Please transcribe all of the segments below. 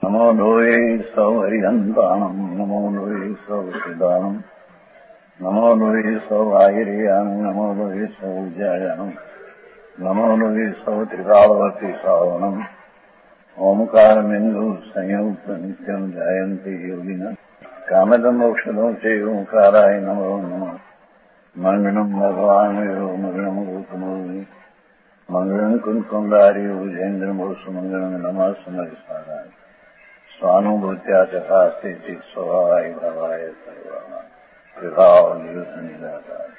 नमो लोये सौहरिहन्ताणम् नमो लोये सौसिदानम् नमो लोये सौवाहिर्यानम् नमो लोये सौज्यायानम् नमो लोये सौत्रिकालवर्ति सावनम् ओंकारमिन्दु संयुक्त नित्यम् जायन्ति योगिनः कामदम् औषधम् च ओंकाराय नमो नमः मंगलम् भगवान् मंगलम् गौतमोऽग्नि मंगलम् कुंकुमधारी भुजेन्द्रमोसु मंगलम् नमः सुमरिसाराय स्वानुभूत्या चकास्ते स्वभावाय भावाय सर्वाणां विभाव निदाता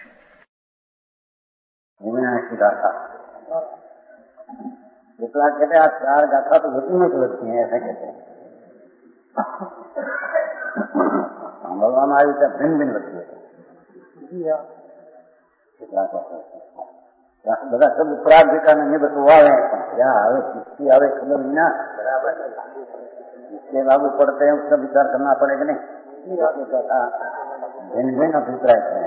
की गाथा विकलांग कहते हैं आप चार गाथा तो होती में लगती है, ऐसा कहते हैं। भगवान आयु से भिन्न भिन्न लगती है બધા શબ્દ પ્રાગ વિકાને બધું આવે क्या આવે किसकी आवे खबर नहीं ना बराबर जिससे लागू पड़ते हैं उसका विचार करना पड़ेगा नहीं। भिन्न भिन्न अभिप्राय है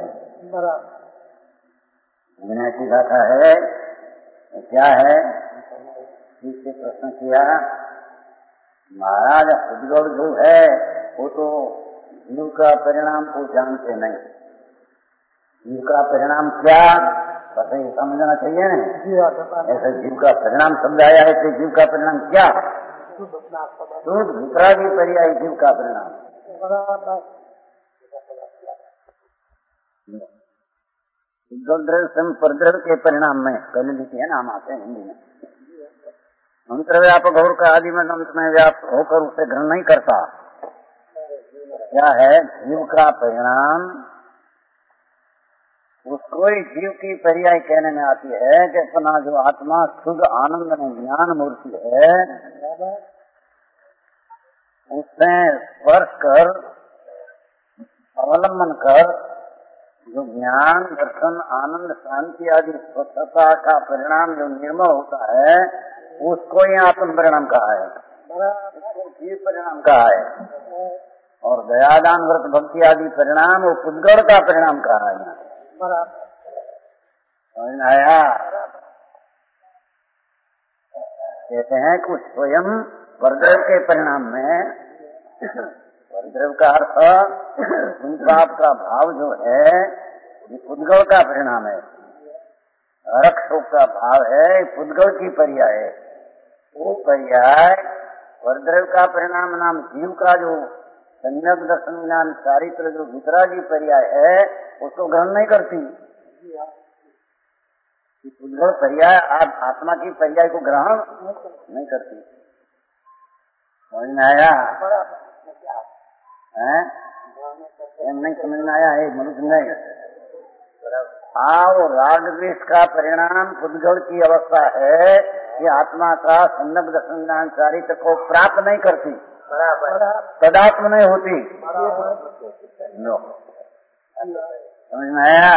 विनय की गाथा है क्या है। इससे प्रश्न किया महाराज उद्गौड़ जो है वो तो जीव का परिणाम को जानते नहीं। जीव का परिणाम क्या पता ही समझना चाहिए ना। ऐसे जीव का परिणाम समझाया है कि जीव का परिणाम क्या शुद्ध वितरागी पर्याय जीव का परिणाम परद्रव्य के परिणाम में पहले लिखी है नाम आते हैं हिंदी में। मंत्र व्यापक और का आदि में अंत में व्याप्त होकर उसे ग्रहण नहीं करता। क्या है जीव का परिणाम उसको ही जीव की पर्याय कहने में आती है कि अपना जो आत्मा शुद्ध आनंद में ज्ञान मूर्ति है उससे स्पर्श कर अवलंबन कर जो ज्ञान दर्शन आनंद शांति आदि स्वच्छता का परिणाम जो निर्मल होता है उसको ही आत्म परिणाम कहा है, जीव परिणाम कहा है। और दयादान व्रत भक्ति आदि परिणाम और पुद्गड़ का परिणाम कहा है। आया कहते हैं कि स्वयं परद्रव्य के परिणाम में परद्रव्य का अर्थ पाप का भाव जो है ये पुद्गल का परिणाम है। रख शोक का भाव है पुद्गल की पर्याय है। वो पर्याय परद्रव्य का परिणाम नाम जीव का जो सम्यक दर्शन ज्ञान चारित्र जो वितरागी पर्याय है उसको ग्रहण नहीं करती। पुद्गल पर्याय आत्मा की पर्याय को ग्रहण नहीं करती। समझ में आया है? नहीं समझ में आया है मनुष्य नहीं। आओ राग द्वेष का परिणाम पुद्गल की अवस्था है कि आत्मा का सम्यक दर्शन ज्ञान चारित्र को प्राप्त नहीं करती, तदात्म नहीं होती। नो समझ में आया?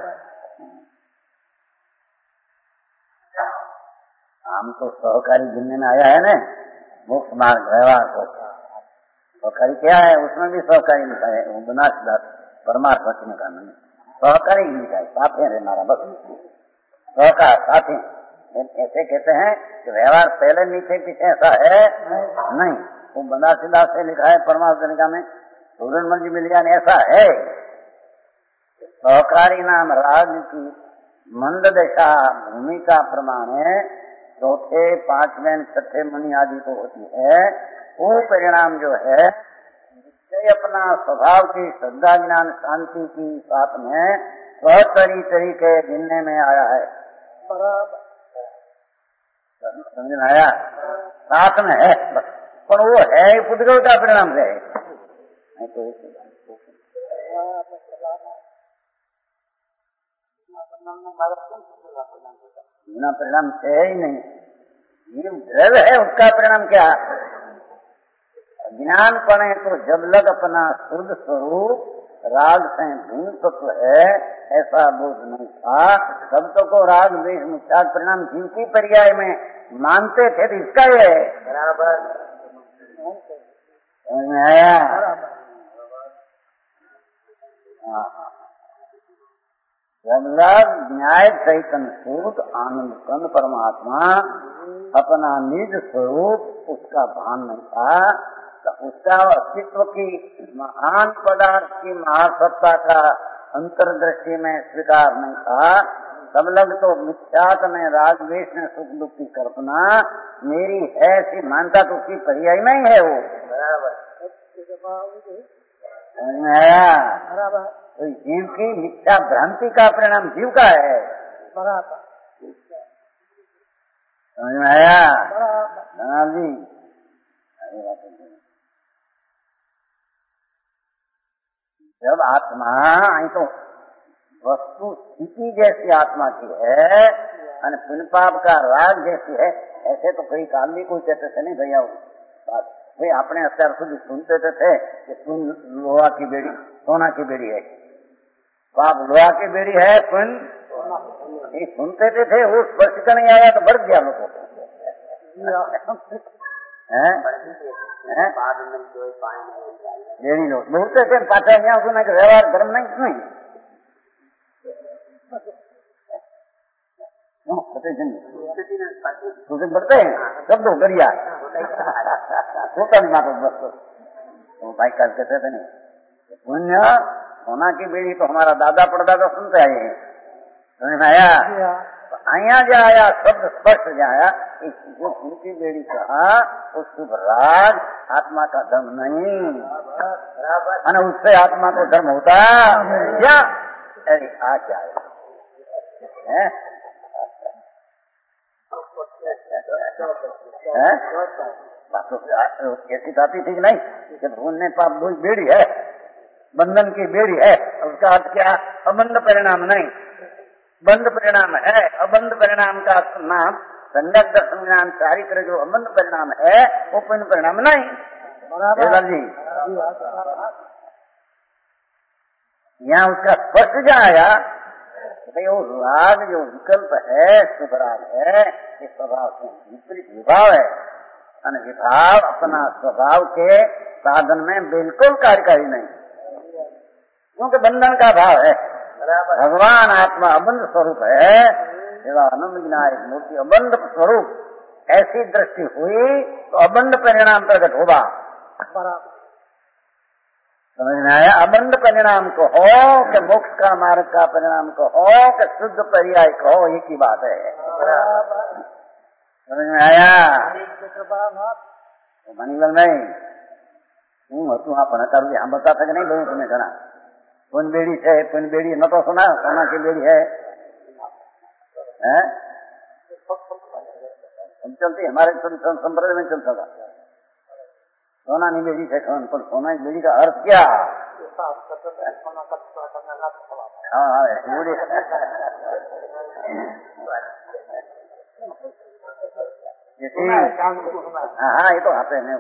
हम तो सहकारी गिनने में आया है ना मोक्ष मार्ग व्यवहार को। सहकारी क्या है उसमें भी सहकारी लिखा है विनाशदास परमार्थ वचन का नहीं सहकारी ही लिखा है। साथे रे मारा बस सहकार साथी ऐसे कहते हैं कि व्यवहार पहले नीचे पीछे ऐसा है नहीं। वो बनासीदास से लिखा है परमात्मा में सूरजमल जी मिल ऐसा है। सहकारी नाम राग की मंद दशा भूमिका प्रमाण है चौथे पांचवें छठे मणि आदि को होती है। वो परिणाम जो है अपना स्वभाव की श्रद्धा ज्ञान शांति की साथ में तरीके गिनने में आया है। समझ में आया? साथ में है बस पर वो है पुद्गल का परिणाम है। बिना परिणाम है ही नहीं। ये द्रव्य है उसका परिणाम क्या? ज्ञान पड़े तो जब लग अपना शुद्ध स्वरूप राग से भिन्न तत्व है ऐसा बोध नहीं था। तब तो को राग द्वेष मिथ्या परिणाम जीव की पर्याय में मानते थे तो इसका ही है। बराबर समझ में आया? जब न्याय चैतन्य सूत आनंद कंद परमात्मा अपना निज स्वरूप उसका भान नहीं था, तो उसका अस्तित्व की महान पदार्थ की महासत्ता का अंतर्दृष्टि में स्वीकार नहीं था। सब लोग तो मिथ्यात में रागवेश में सुख दुख की कल्पना मेरी है ऐसी मानता तो उसकी पर्याय में ही है वो। बराबर। तो जीव की मिथ्या भ्रांति का परिणाम जीव का है। बराबर। समझ में आया जी? जब आत्मा तो वस्तु स्थिति जैसी आत्मा की है और पुण्य पाप का राग जैसी है, ऐसे तो कोई काम भी कोई कहते थे नहीं भैया। भाई अपने अत्यार સુધી सुनते थे कि लोहा की बेड़ी सोना की बेड़ी है, पाप लोहा की बेड़ी है, पुण्य सुनते थे। वो स्पर्श का नहीं आया तो बढ़ गया लोगों को। बेड़ी लोग बोलते थे पाचा यहाँ सुना कि व्यवहार धर्म नहीं बढ़ते हैं सब लोग बढ़िया होता नहीं माता बस। तो भाई कल कहते थे नहीं पुण्य सोना की बेड़ी तो हमारा दादा परदादा सुनते आए हैं। समझ में आया? आया जो आया शब्द स्पष्ट जो आया जो उनकी बेड़ी कहा वो शुभ राग आत्मा का धर्म नहीं, और उससे आत्मा को धर्म होता क्या? अरे आ क्या है? कैसी आती थी कि नहीं कि भूलने पाप भूल बेड़ी है, बंधन की बेड़ी है। उसका अर्थ क्या? अबंध परिणाम नहीं, बंध परिणाम है। अबंध परिणाम का नाम संज्ञक दर्शन ज्ञान चारित्र जो अबंध परिणाम है वो पुण्य परिणाम नहीं। बराबर जी। यहाँ उसका स्पष्ट जो आया भाई वो राग जो विकल्प है शुभ राग है, इस स्वभाव से विपरीत विभाव है, और विभाव अपना स्वभाव के साधन में बिल्कुल कार्यकारी नहीं, क्योंकि बंधन का भाव है। भगवान आत्मा अबंध स्वरूप है, आनंद विनायक मूर्ति अबंध स्वरूप। ऐसी दृष्टि हुई तो अबंध परिणाम प्रकट होगा। समझ में आया? अबंध परिणाम को हो कि मोक्ष का मार्ग का परिणाम को हो कि शुद्ध पर्याय को हो, एक ही बात है। समझ में आया? मनीलाल नहीं तू आप करूँ हम बता सके नहीं बोलूँ तुम्हें घना पुन बेड़ी है, पुन बेड़ी न तो सुना सोना की बेड़ी है, हम चलती हमारे संप्रदाय में चलता था सोना नहीं बेड़ी है, पर सोना की बेड़ी का अर्थ क्या? हाँ ये तो आते हैं,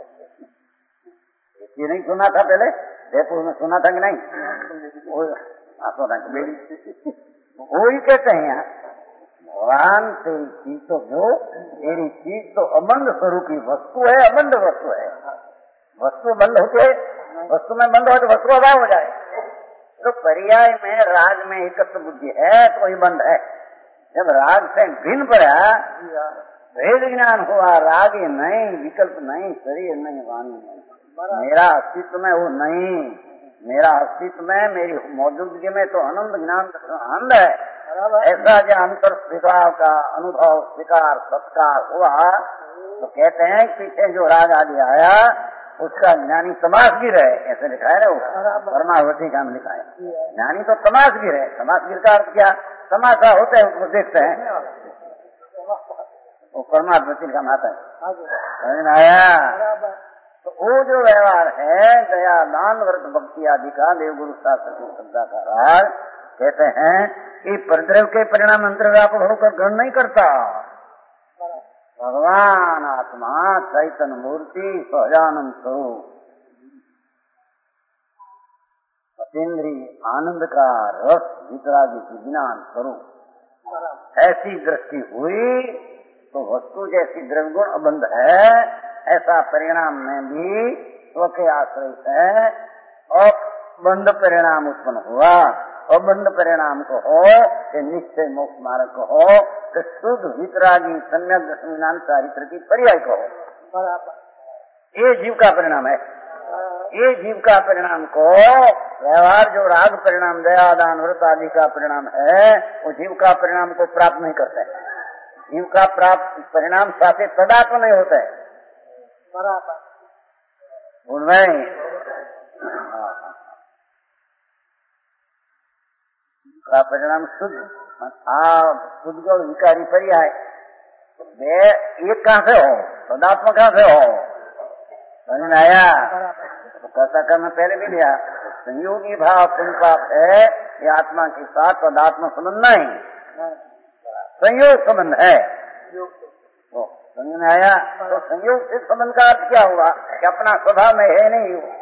ये नहीं सुना था पहले जयपुर में सुना था कि नहीं? सोना की बेड़ी वही कहते हैं यहाँ भगवान तेरी चीज तो जो तेरी चीज तो अबंध स्वरूप की वस्तु है, अबंध वस्तु है। वस्तु बंद होती है, वस्तु में बंद हो तो वस्तु अभाव हो जाए। तो पर्याय में राग में एकत्र बुद्धि है तो वही बंद है। जब राग से भिन्न पड़ा भेद ज्ञान हुआ, राग नहीं, विकल्प नहीं, शरीर नहीं, वाणी नहीं, मेरा अस्तित्व में वो नहीं, मेरा अस्तित्व में मेरी मौजूदगी में तो आनंद ज्ञान आनंद है। ऐसा जो अंतर स्वीकार का अनुभव स्वीकार सत्कार हुआ तो कहते हैं पीछे जो राग आदि आया उसका ज्ञानी तमाशगीर है, ऐसे लिखा है ना वो परमावती का लिखा है। ज्ञानी तो तमाशगीर है। तमाशगीर का अर्थ क्या? तमाशा होता है उसको देखते हैं, वो परमावती का माता है। आया तो वो जो व्यवहार है दया दान व्रत भक्ति आदि का देवगुरु शास्त्र की श्रद्धा का राग कहते हैं कि परद्रव्य के परिणाम अंतर्व्यापक होकर ग्रहण नहीं करता। भगवान आत्मा चैतन्य मूर्ति सहजानंद स्वरूप अतीन्द्रिय आनंद का रस वितरागी विज्ञान स्वरूप। ऐसी दृष्टि हुई तो वस्तु जैसी द्रव्य गुण अबंध है, ऐसा परिणाम में भी स्व के आश्रय है और बंध परिणाम उत्पन्न हुआ। अबंध परिणाम को हो कि निश्चय मोक्ष मार्ग को हो कि शुद्ध वितरागी सम्यक दशमीनान चारित्र की पर्याय को हो। ये जीव का परिणाम है। ये जीव का परिणाम को व्यवहार जो राग परिणाम दया दान व्रत आदि का परिणाम है वो जीव का परिणाम को प्राप्त नहीं करते हैं। जीव का प्राप्त परिणाम साथे तदात्म नहीं होता है। उनमें का परिणाम शुद्ध शुद्ध और विकारी पर्याय वे एक कहां से हो, तदात्म कहां से हो, समझ में आया? तो कैसा करना पहले भी लिया, संयोगी भाव पुण्यपाप है ये आत्मा के साथ तदात्म संबंध नहीं, संयोग संबंध है। तो समझ में आया? तो संयोग से संबंध का अर्थ क्या हुआ कि अपना स्वभाव में है नहीं हो,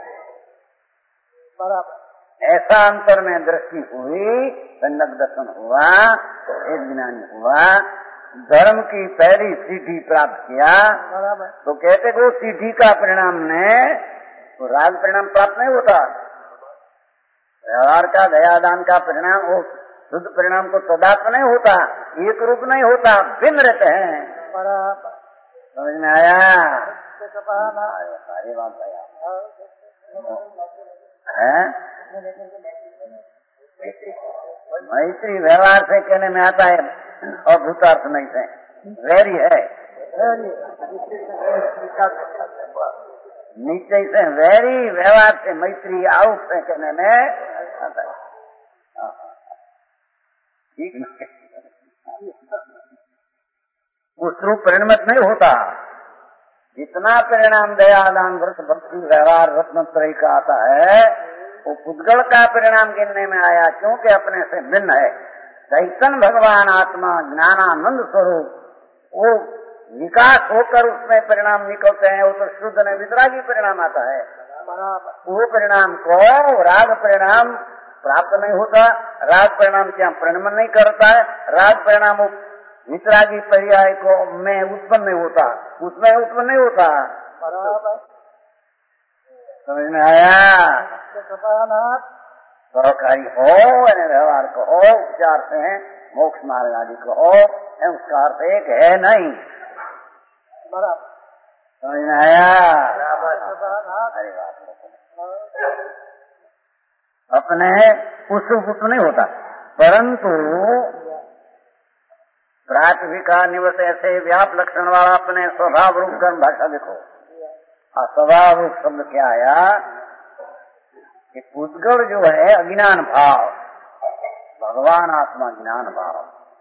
ऐसा अंतर में दृष्टि हुई, संगत दर्शन हुआ, तो एक ज्ञानी हुआ, धर्म की पहली सीढ़ी प्राप्त किया, तो कहते को सीढ़ी का परिणाम ने तो राग परिणाम प्राप्त नहीं होता। व्यवहार का दयादान का परिणाम वो शुद्ध परिणाम को तदात्म नहीं होता, एक रूप नहीं होता, भिन्न रहते हैं। समझ में आया? सारी बात आया है। मैत्री व्यवहार से कहने में आता है और भूतार्थ नहीं से वैरी है, नीचे से वैरी व्यवहार से मैत्री आउट से कहने में आता है। ठीक उस रूप परिणमित नहीं होता। जितना परिणाम दया दान व्रत भक्ति व्यवहार रत्नत्रयी का आता है वो पुद्गल का परिणाम गिनने में आया, क्योंकि अपने से भिन्न है। चैतन्य भगवान आत्मा ज्ञानानंद स्वरूप वो विकास होकर उसमें परिणाम निकलते हैं, वो तो शुद्ध ने वितरागी परिणाम आता है। वो परिणाम को राग परिणाम प्राप्त नहीं होता, राग परिणाम क्या परिणमन नहीं करता है, राग परिणाम वितरागी पर्याय को में उत्पन्न नहीं होता, उसमें उत्पन्न नहीं होता। समझ में आया? सहकारी हो व्यवहार को हो, उपचार से मोक्ष मार्ग आदि को हो, उसका अर्थ एक है नहीं। समझ में आया? अरे अपने पुष्प नहीं होता, परंतु प्राथमिका निवस ऐसे व्याप लक्षण वाला अपने स्वभाव रूप कर्म भाषा देखो। स्वभाव रूप शब्द क्या आया कि पुद्गल जो है अज्ञान भाव, भगवान आत्मा ज्ञान भाव,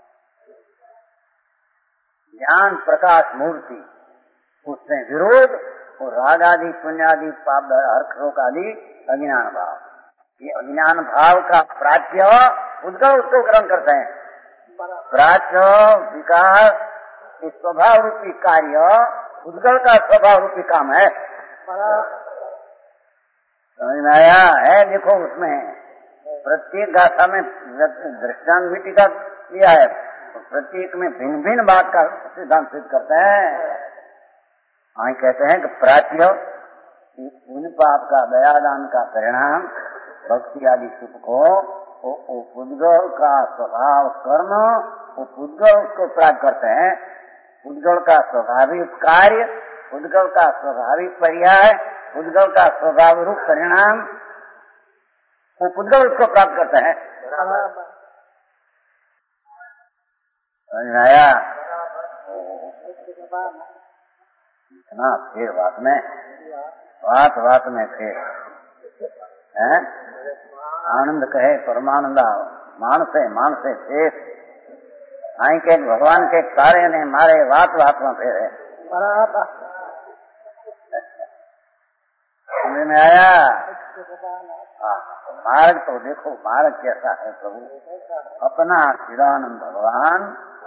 ज्ञान प्रकाश मूर्ति, उसमें विरोध और राग आदि पुण्य आदि पाप हर्ष आदि अज्ञान भाव। ये अज्ञान भाव का प्राच्य पुद्गल उसको ग्रहण करते हैं। प्राच्य विकास इस स्वभाव रूपी कार्य पुद्गल का स्वभाव रूपी काम है। समझ में आया है? देखो उसमें प्रत्येक गाथा में दृष्टांत मिट्टी का किया है, तो प्रत्येक में भिन्न भिन्न बात का सिद्धांत सिद्ध करते हैं। हाँ कहते हैं कि प्राच्य पुण्य पाप का दयादान का परिणाम भक्ति आदि सुख को वो पुद्गल का स्वभाव कर्म वो पुद्गल को प्राप्त करते हैं। पुद्गल का स्वाभाविक कार्य, पुद्गल का स्वाभाविक पर्याय, पुद्गल का स्वभाव रूप परिणाम वो पुद्गल उसको प्राप्त करते हैं। समझ आया? इतना फिर बात में फिर है आनंद कहे परमानंदा मानसे शेष आई के भगवान के कार्य ने मारे बात में फिर है। समझ में आया? मार्ग तो देखो मार्ग कैसा है प्रभु, अपना चिदानंद भगवान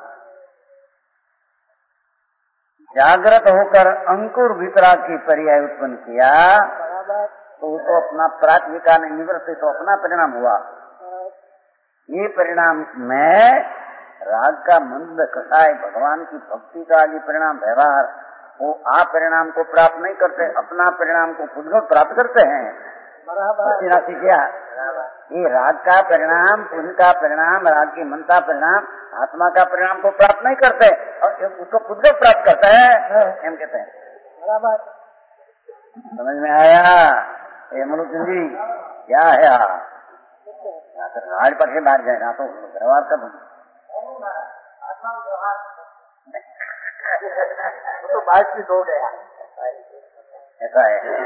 जागृत होकर अंकुर वितराग की पर्याय उत्पन्न किया, तो उसको अपना प्राथमिका ने निवृत्ति तो अपना परिणाम हुआ। ये परिणाम में राग का मंद कसाय भगवान की भक्ति का आदि परिणाम व्यवहार वो आप परिणाम को प्राप्त नहीं करते, अपना परिणाम को खुद प्राप्त करते हैं। राशि क्या ये राग का परिणाम, पुण्य का परिणाम, राग की मनता परिणाम आत्मा का परिणाम को प्राप्त नहीं करते और उसको पुद्गल प्राप्त करता है, एम कहते हैं। बराबर समझ में आया? ये मनुष्य जी क्या है? राज पक्षे बाहर जाए ना तो व्यवहार कर तो बातचीत हो गया, ऐसा है।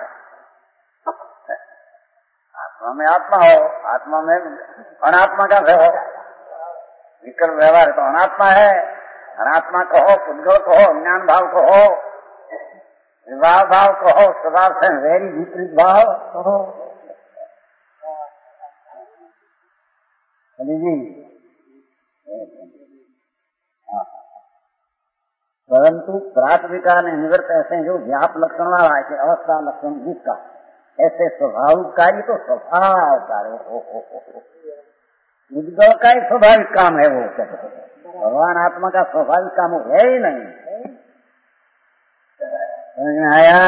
आत्मा में आत्मा हो, आत्मा में अनात्मा का भय हो। विकल्प व्यवहार तो अनात्मा है, अनात्मा कहो, पुद्गल कहो, ज्ञान भाव कहो, विवाह भाव कहो, स्वभाव से वेरी विपरीत भाव कहो। जी परंतु प्राथमिका ने निवृत्त ऐसे जो व्याप लक्षण वाला है, अवस्था लक्षण जिसका ऐसे स्वाभाविक कार्य तो स्वभाव कार्य हो। उद्गल का ही स्वाभाविक काम है वो, भगवान आत्मा का स्वाभाविक काम है ही नहीं। समझ में आया?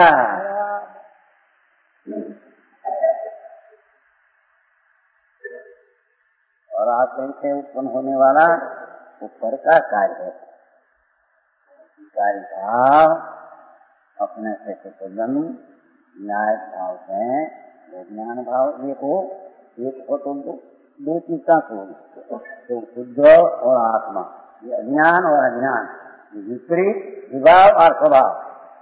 और आश्रम से उत्पन्न होने वाला ऊपर का कार्य है। कार्य भाव अपने से कुतुलन न्याय भाव से ज्ञान भाव एक हो तो दो चीज का तो शुद्ध और आत्मा, ये अज्ञान और अज्ञान, विपरीत विभाव और स्वभाव,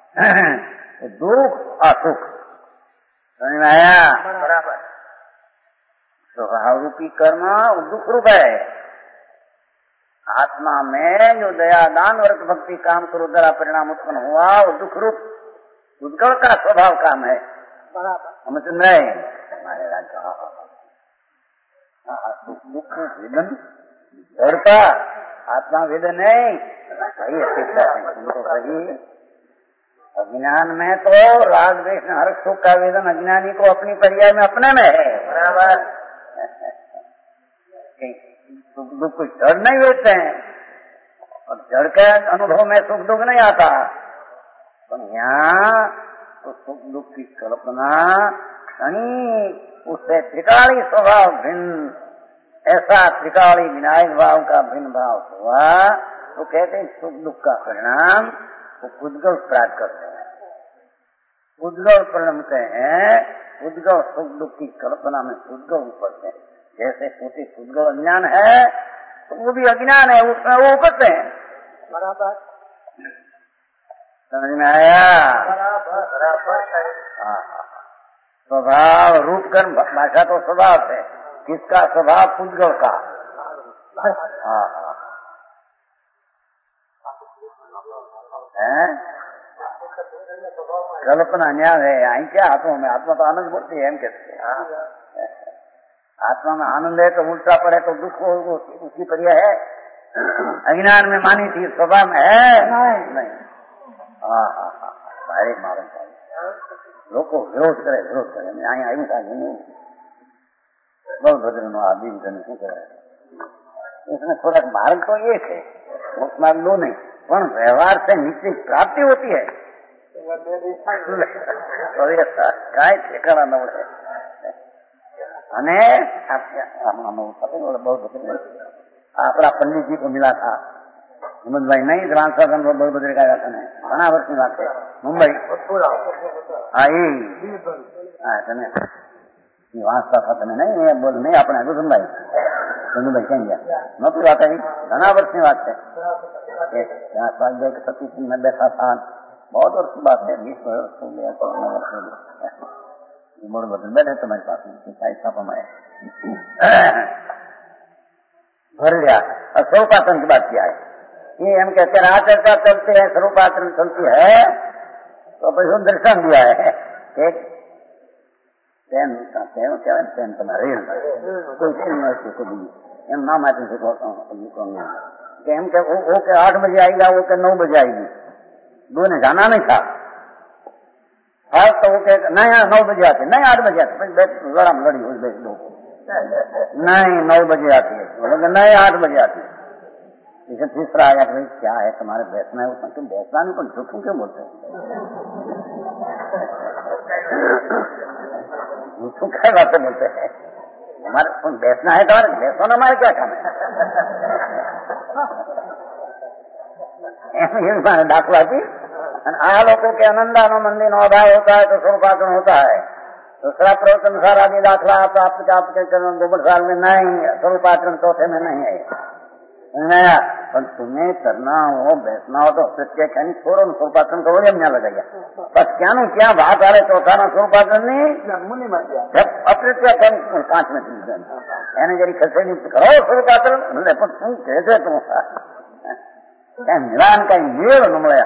दुख और सुख। समझ में आया? बराबर। स्वभाव रूपी कर्म दुख रूप है। आत्मा में जो दया दान वर्ग भक्ति काम करो द्वारा परिणाम उत्पन्न हुआ वो दुख रूप उद्गल का स्वभाव काम है। हम सुन रहे हमारे राज्य दुख वेदन जड़ता आत्मा वेदन नहीं सही सही। अज्ञान में तो राग द्वेष हर सुख का वेदन अज्ञानी को अपनी पर्याय में अपने में है। बराबर सुख दुख कुछ जड़ नहीं होते हैं और जड़ के अनुभव में सुख दुख नहीं आता। तो यहाँ तो सुख दुख की कल्पना नहीं, उससे त्रिकाली स्वभाव भिन्न, ऐसा त्रिकाली विनायक भाव का भिन्न भाव हुआ तो कहते हैं सुख दुख का परिणाम वो उद्गल प्राप्त करते हैं। उद्गल परिणमते हैं, उद्गल सुख दुख की कल्पना में उद्गल पड़ते हैं। जैसे छोटे उद्गल अज्ञान है तो वो भी अज्ञान है, उसमें वो करते हैं। बराबर समझ में आया? स्वभाव रूप कर्म भाषा तो स्वभाव है, किसका स्वभाव? उद्गल का। कल्पना न्याय है आई क्या? आत्मा में आत्मा तो आनंद बोलती है, हम कहते हैं आत्मा में आनंद है तो उल्टा पड़े तो दुख हो, उसकी पर्याय है। अज्ञान में मानी थी स्वभाव में है नहीं। भारी मालूम लोग को विरोध करे यहाँ आई था बहुत भद्र नो आदमी शू करे। इसमें थोड़ा मार्ग तो एक है, मुक्त मार्ग दो नहीं, पर व्यवहार से नीचे प्राप्ति होती है। ठेकाना न होते અને આપણા પંડિતજી को मिला था हेमंत भाई नहीं रामसाधन बड़बद्री का था ने घना वर्ष की बात है मुंबई वास्ता था तने नहीं बोल नहीं अपने गुरुन भाई क्या गया नौकरी बात है घना वर्ष की बात है। सतीश में बैठा था, बहुत वर्ष की बात है, 20 वर्ष हो गया तो बड़े बदल बैठे तुम्हारे पास में भर लिया और स्वरूपाचरण की बात किया है। ये हम कहते हैं चर्चा चलती है, स्वरूपाचरण चलती है तो फिर दर्शन दिया है एक पेन तुम्हारे एम नाम आते एम के वो के 8 बजे आएगा, वो के 9 बजे आएगी, दो ने जाना नहीं था। हाँ तो वो कहते नहीं 9 बजे आते, नहीं 8 बजे आते, लड़ाम लड़ी हुई बेच दो नहीं 9 बजे आती है, बोले नहीं 8 बजे आती है। इसे तीसरा आया भाई क्या है तुम्हारे बैठना है, उसमें तुम बैठना नहीं पर झूठू क्यों बोलते झूठू क्या बातें बोलते हैं। हमारे बेचना है तो बेचो ना, हमारे क्या काम है? दाखला थी आ लोगों के आनंदानो मंदिर अभाव होता है तो स्वरूपाचरण होता है। दूसरा प्रवचन सारा भी दाखला प्राप्त आपके चरण 2 साल में नहीं, स्वरूपाचरण चौथे में नहीं है। पर तुम्हें करना हो बेचना हो तो सत्य कहनी छोड़ो, स्वरूपाचरण तो वही हमने लगाया बस क्या नु क्या बात आ रहे चौथा ना स्वरूपाचरण नहीं अपने 5 मिनट यानी जरी खसेड़ी करो स्वरूपाचरण पर तुम कैसे तुम मिलान का मेल नमले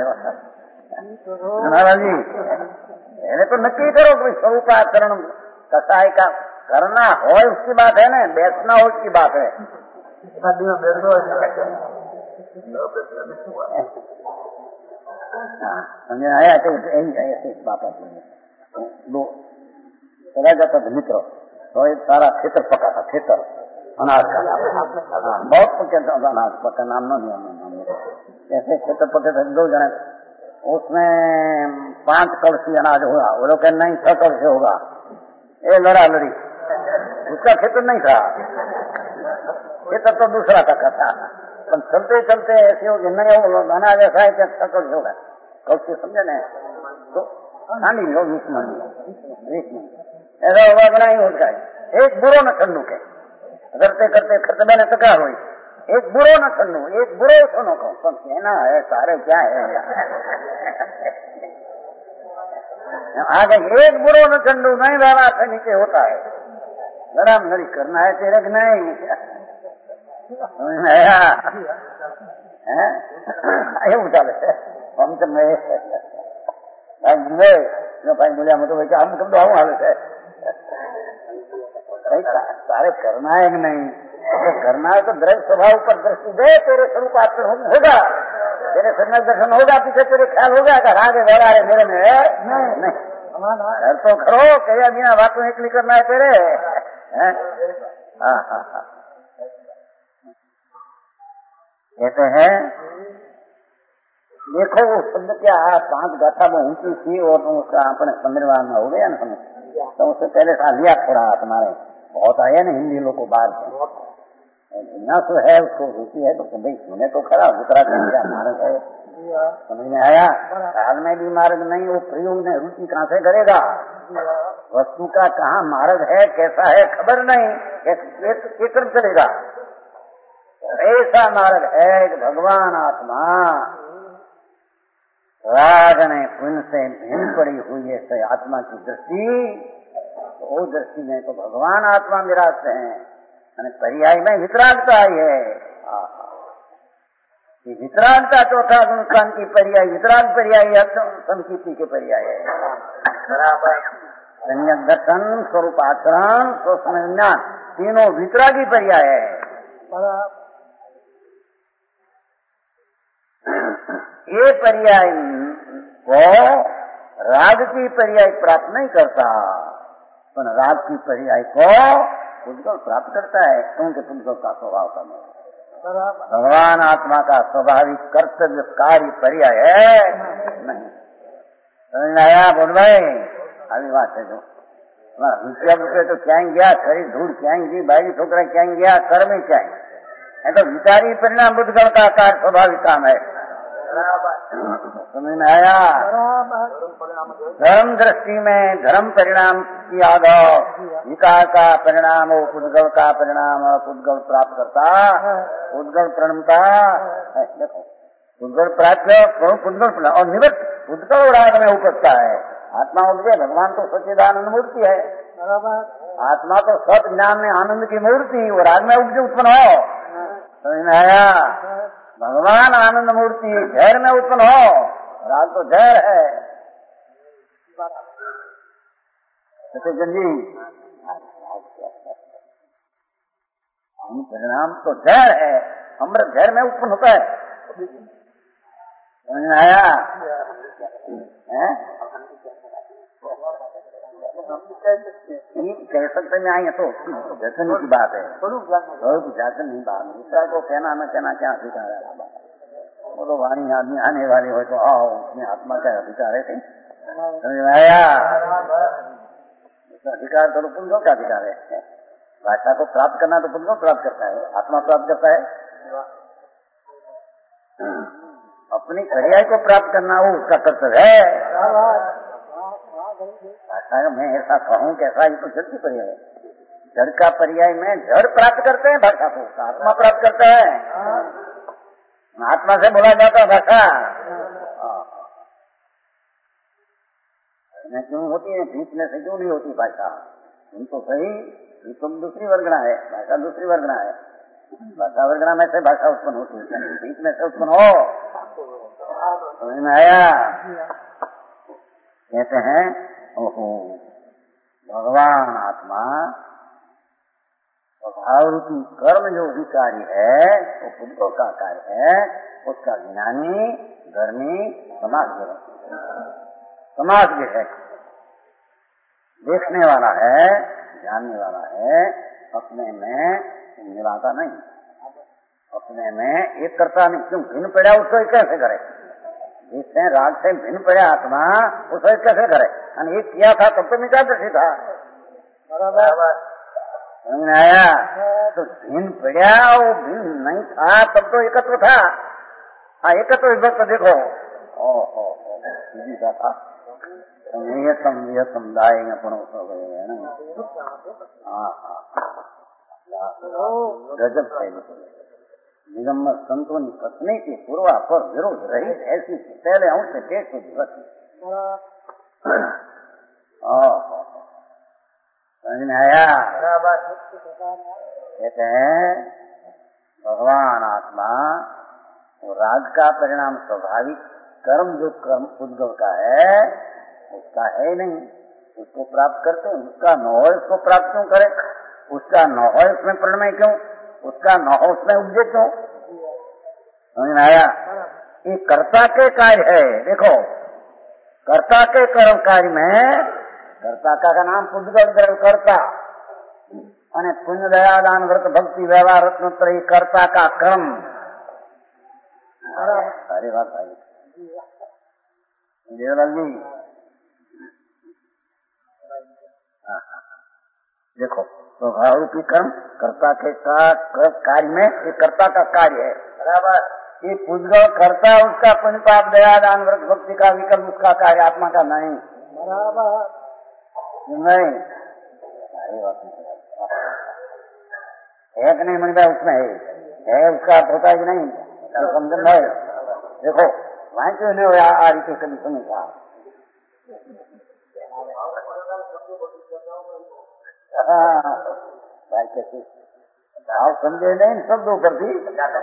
जी એને तो नक्की करो कि स्वरूपाचरण कसाई का करना हो उसकी बात है ना, बेचना हो उसकी बात है। समझ आया? ऐसे बात आती है। दो चला जाता था मित्र तो एक सारा क्षेत्र पका था, क्षेत्र अनाज का बहुत पके अनाज पका नाम नहीं ऐसे क्षेत्र पके थे 2 जने, उसमें 5 कलसी अनाज होगा, वो लोग कहते नहीं 6 कलसी होगा। ये लड़ा लड़ी, उसका क्षेत्र नहीं था, क्षेत्र तो दूसरा का था। पर चलते चलते ऐसे हो कि नहीं वो अनाज ऐसा है कि 6 कलसी होगा, कलसी समझे न तो खानी लो 20 मिनट ऐसा होगा बना ही होता है। एक बुरो न ठंडू के करते करते खत्म मैंने तकरार हुई, एक बुरो न ठंडू एक बुरो सुनो को पर कहना है सारे क्या है आगे एक बुरो न ठंडू नहीं रहना से नीचे होता है, गरम घड़ी करना है तेरे कि नहीं એવું ચાલે છે આમ તમે ભાઈ બોલ્યા મેં તો ભાઈ આમ કમ તો આવું હાલે છે तारे करना है कि नहीं, अगर करना है तो द्रव्य स्वभाव पर दृष्टि दे, तेरे स्वरूप आचरण होगा, तेरे सम्यक दर्शन होगा, पीछे तेरे ख्याल होगा। अगर आगे बढ़ा रहे मेरे में नहीं घर तो करो क्या बिना बातों निकली करना है तेरे। कहते हैं देखो वो शब्द क्या 5 गाथा में ऊंची थी और उसका अपने संविधान में हो गया ना समझ, तो उससे पहले था लिया थोड़ा तुम्हारे बहुत आया ना हिंदी लोग को बाहर से बिना तो है उसको रुचि है तो भाई सुने तो खरा दूसरा क्या मार्ग है समझ में आया। काल में भी मार्ग नहीं, वो प्रयोग में रुचि कहाँ से करेगा, वस्तु का कहाँ मार्ग है कैसा है खबर नहीं, ये तरफ चलेगा। ऐसा मार्ग है कि भगवान आत्मा राग ने पुण्य से भिन्न पड़ी हुई है आत्मा की दृष्टि, तो वो दृष्टि में तो भगवान आत्मा विराजते हैं, पर्याय में वितरागता आई है। वितरागता चौथा गुण की पर्याय, वितराग पर्याय संकीर्ति के पर्याय है। सम्यक दर्शन स्वरूपाचरण सूक्ष्म ज्ञान तीनों वितरागी पर्याय है। ये पर्याय को राग की पर्याय प्राप्त नहीं करता, पर राग की पर्याय को पुद्गल प्राप्त करता है, क्योंकि पुद्गल का स्वभाव का भगवान आत्मा का स्वाभाविक कर्तव्य कार्य पर्याय है नहीं। समझ में आया बोल भाई? अभी बात है जो रुपया रुपये तो क्या गया, खरी धूल क्या गई, बाई छोकरा क्या गया, कर्म ही क्या है, तो विचारी परिणाम बुद्धगल का कार्य स्वाभाविक काम है। समझ में आया? धर्म दृष्टि में धर्म परिणाम की आदव विकार का परिणाम हो, पुद्गल का परिणाम पुद्गल प्राप्त करता, पुद्गल प्रणमता देखो पुद्गल प्राप्त पुद्गल और निवृत्त पुद्गल राग में उपजता है। आत्मा उपजे, भगवान तो सच्चिदानंद मूर्ति है, आत्मा तो सत ज्ञान में आनंद की मूर्ति, वो राग में उपजे उत्पन्न हो। समझ में आया? भगवान आनंद मूर्ति जहर में उत्पन्न हो, राग तो जहर है। सत्यजन जी परिणाम तो जहर है, अमृत जहर में उत्पन्न होता है। समझ में आया? कह सकते में आई है तो दर्शन की बात है, बहुत दर्शन नहीं बात, दूसरा को कहना न कहना क्या अधिकार है, वो तो वाणी आदमी आने वाले हो तो आओ, उसमें आत्मा का अधिकार है। समझ में आया? अधिकार तो पुण्यों का अधिकार है, भाषा को प्राप्त करना तो पुद्गल प्राप्त करता है, आत्मा प्राप्त करता है। अपनी पर्याय को प्राप्त करना वो उसका कर्तव्य है। भाषा में ऐसा कहूँ कैसा, ये तो जड़ की पर्याय है। जड़ का पर्याय में जड़ प्राप्त करते हैं भाषा को, आत्मा प्राप्त करता है। आत्मा से बोला जाता है भाषा में क्यों होती है, बीच में से क्यों नहीं होती भाषा? तुम तो सही, ये तुम दूसरी वर्गना है, भाषा दूसरी वर्गना है। भाषा वर्गना में से भाषा उत्पन्न होती है, बीच में से उत्पन्न हो। समझ में आया? कहते हैं ओहो भगवान आत्मा स्वभाव रूपी कर्म जो भी कार्य है वो पुद्गल का कार्य है, उसका ज्ञानी धर्मी समाज भी है, देखने वाला है, जानने वाला है, अपने में मिलाता नहीं, अपने में एक करता नहीं। क्यों भिन्न पड़ा उसको कैसे करे? जिससे राग से भिन्न पड़ा आत्मा उसको कैसे करे? एक किया था तब तो मिजादृष्टि था, बराबर समझ में आया? तो भिन्न पड़ा वो भिन्न नहीं था तब तो एकत्व था। हाँ एकत्व विभक्त देखो सीधी था समुदाय गजब निगम संतों ने पत्नी की पूर्वा पर विरोध रही ऐसी पहले अंश देख को समझ में आया? कहते हैं भगवान आत्मा वो राग का परिणाम स्वाभाविक कर्म जो कर्म पुद्गल का है उसका है नहीं, उसको प्राप्त करते हैं। उसका न हो उसको प्राप्त क्यों करे? उसका न हो उसमें परिणय क्यों? उसका न हो उसमें उपजे क्यों? समझ में आया? ये कर्ता के कार्य है। देखो कर्ता के कर्म कार्य में कर्ता का नाम पुद्गल कर्ता અને પુણ્ય દયા દાન વ્રત ભક્તિ વ્યવહાર રત્નોત્તર कर्ता का कर्म। सारी बात आई देवलाल जी। देखो स्वभाव रूपी कर्म कर्ता के कार्य में ये कर्ता का कार्य है, बराबर। ये पुद्गल कर्ता उसका पुण्य पाप दया दान व्रत भक्ति का विकल्प उसका कार्य, आत्मा का नहीं, बराबर नहीं। सारी बात है कि नहीं मंडा? उसमें है उसका अर्थ होता है कि नहीं? समझन है। देखो वहां क्यों नहीं हुआ आ रही कभी समझा भाई कैसे आप समझे नहीं शब्दों पर भी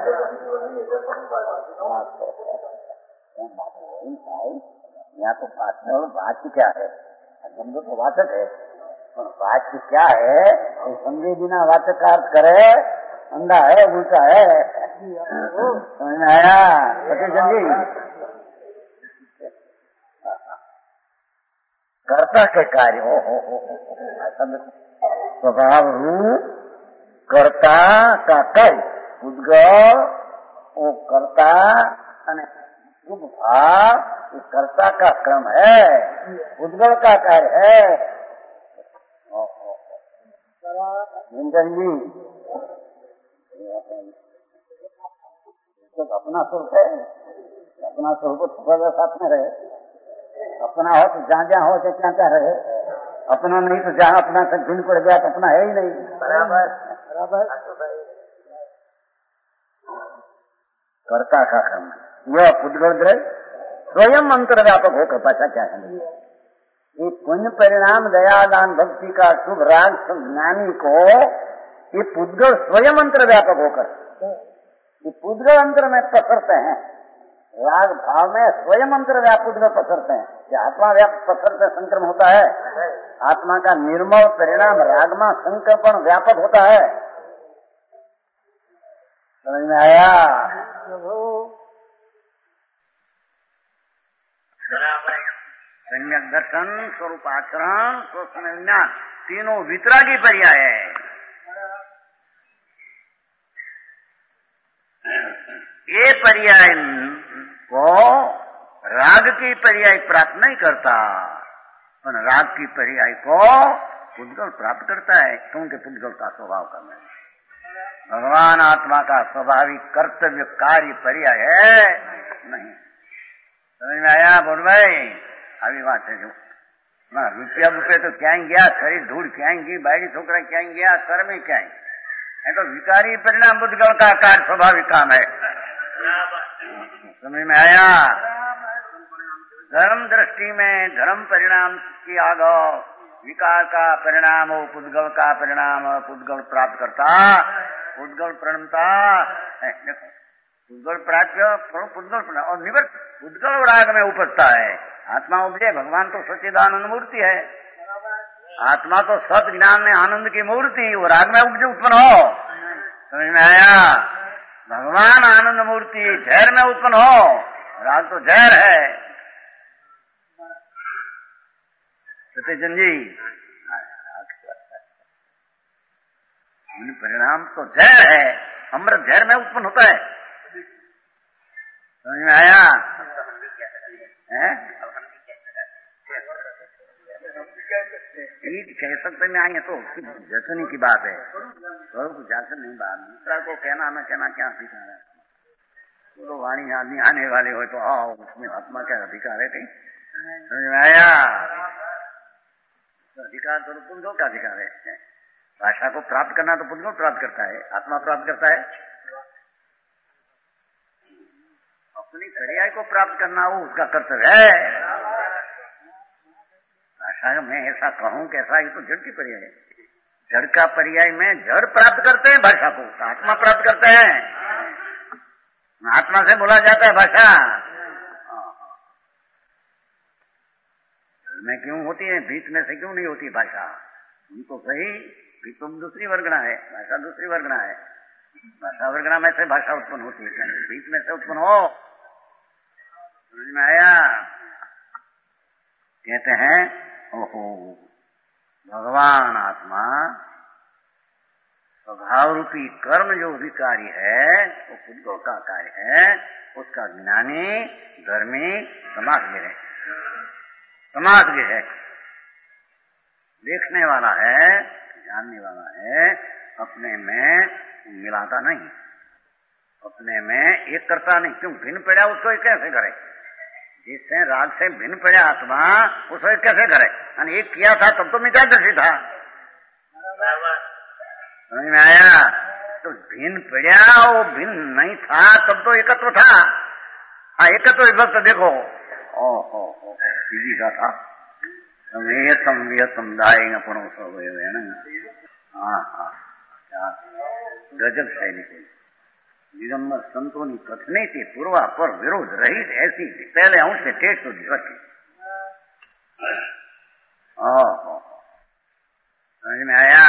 यहाँ तो वाच्य क्या है? शब्दों तो वाचक है, वाच्य क्या है? समझे बिना वाचक का अर्थ करे अंधा है, उल्टा है। समझ में आया? समझी कर्ता के कार्य हो स्वभाव रूप कर्ता का कार्य पुद्गल वो कर्ता शुभ भाव कर्ता का क्रम है, पुद्गल का कार्य है। जी तो अपना स्वरूप है, अपना स्वरूप थोड़ा साथ में रहे, अपना हो तो जहाँ जहाँ हो तो क्या क्या रहे, अपना नहीं तो जहाँ अपना से भिन्न पड़ गया तो अपना है ही नहीं, बराबर बराबर। कर्ता का कर्म यह पुद्गल स्वयं अंतर्व्यापक होकर पाचा क्या है? ये पुण्य परिणाम दया दान भक्ति का शुभ राग ज्ञानी को ये पुद्गल स्वयं अंतर्व्यापक होकर ये पुद्गल अंतर में पसरते हैं, राग भाव में स्वयं अंतर्व्यापक में पसरते हैं। क्या आत्मा व्यापक पसरते संक्रमण होता है? आत्मा का निर्मल परिणाम रागमा संक्रमण व्यापक होता है। समझ में आया? संज्ञक दर्शन स्वरूपाचरण स्वप्न विज्ञान तीनों वितरागी पर्याय है। ये पर्याय को राग की पर्याय प्राप्त नहीं करता, पर राग की पर्याय को पुद्गल प्राप्त करता है, क्योंकि पुद्गल का स्वभाव कर्म है। भगवान आत्मा का स्वाभाविक कर्तव्य कार्य पर्याय है नहीं। समझ में आया बोल भाई? अभी बात है जो रुपया तो क्या ही गया, शरीर धूल क्या ही गई, बाहरी छोकरा क्या ही गया, कर्म ही क्या है तो विकारी परिणाम पुद्गल का कार्य स्वाभाविक काम है। समझ में आया? धर्म दृष्टि में धर्म परिणाम की आगो विकार का परिणाम हो, पुद्गल का परिणाम हो, पुद्गल प्राप्त करता, पुद्गल प्रणमता। देखो पुद्गल प्राप्त पुद्गल और निवृत्त पुद्गल राग में उपजता है। आत्मा उपजे, भगवान तो सच्चिदानंद मूर्ति है, आत्मा तो सत ज्ञान में आनंद की मूर्ति, वो राग में उपजे उत्पन्न हो। समझ में आया? भगवान आनंद मूर्ति जहर में उत्पन्न हो, राग तो जहर है। सत्यचंद जी परिणाम तो जहर है, अमृत जहर में उत्पन्न होता है। समझ में आया? कह सकते में आएंगे तो जसनी की बात है, तो जासन नहीं बात। दूसरा को कहना न कहना क्या अधिकार है? वो तो वाणी आदमी आने वाले हो तो आओ, उसमें आत्मा क्या अधिकार है? समझ में आया? अधिकार तो पुद्गल का अधिकार है। भाषा को प्राप्त करना तो पुद्गल प्राप्त करता है, आत्मा प्राप्त करता है। अपनी पर्याय को प्राप्त करना वो उसका कर्तव्य है। भाषा में ऐसा कहूं कैसा, ये तो जड़ की पर्याय है। जड़ का पर्याय में जड़ प्राप्त करते हैं, भाषा को आत्मा प्राप्त करते हैं। आत्मा से बोला जाता है भाषा में क्यों होती है, बीच में से क्यों नहीं होती भाषा? उनको सही भी तुम दूसरी वर्गना है, भाषा दूसरी वर्गना है। भाषा वर्गना में से भाषा उत्पन्न होती है, बीच में से उत्पन्न हो। समझ में आया? कहते हैं ओहो भगवान आत्मा स्वभाव रूपी कर्म जो भी कार्य है वो पुद्गल का कार्य है, उसका ज्ञानी धर्मी समाज है, समाज है, देखने वाला है, जानने वाला है, अपने में मिलाता नहीं, अपने में एक करता नहीं। क्यों भिन्न पड़ा उसको एक कैसे करे? जिससे राग से भिन्न पड़ा आत्मा उसको एक कैसे करे? एक किया था तब तो मिथ्यादर्शी था। समझ में आया? तो भिन्न पड़ा, वो भिन्न नहीं था तब तो एकत्व था। हाँ एकत्व विभक्त देखो ओहो सीधी का था संवेतम दाएगा पुनः गजब शैली से दिगंबर संतों ने कथने से पूर्वा पर विरोध रहित ऐसी पहले अंश से टेट तो रखी। समझ में आया?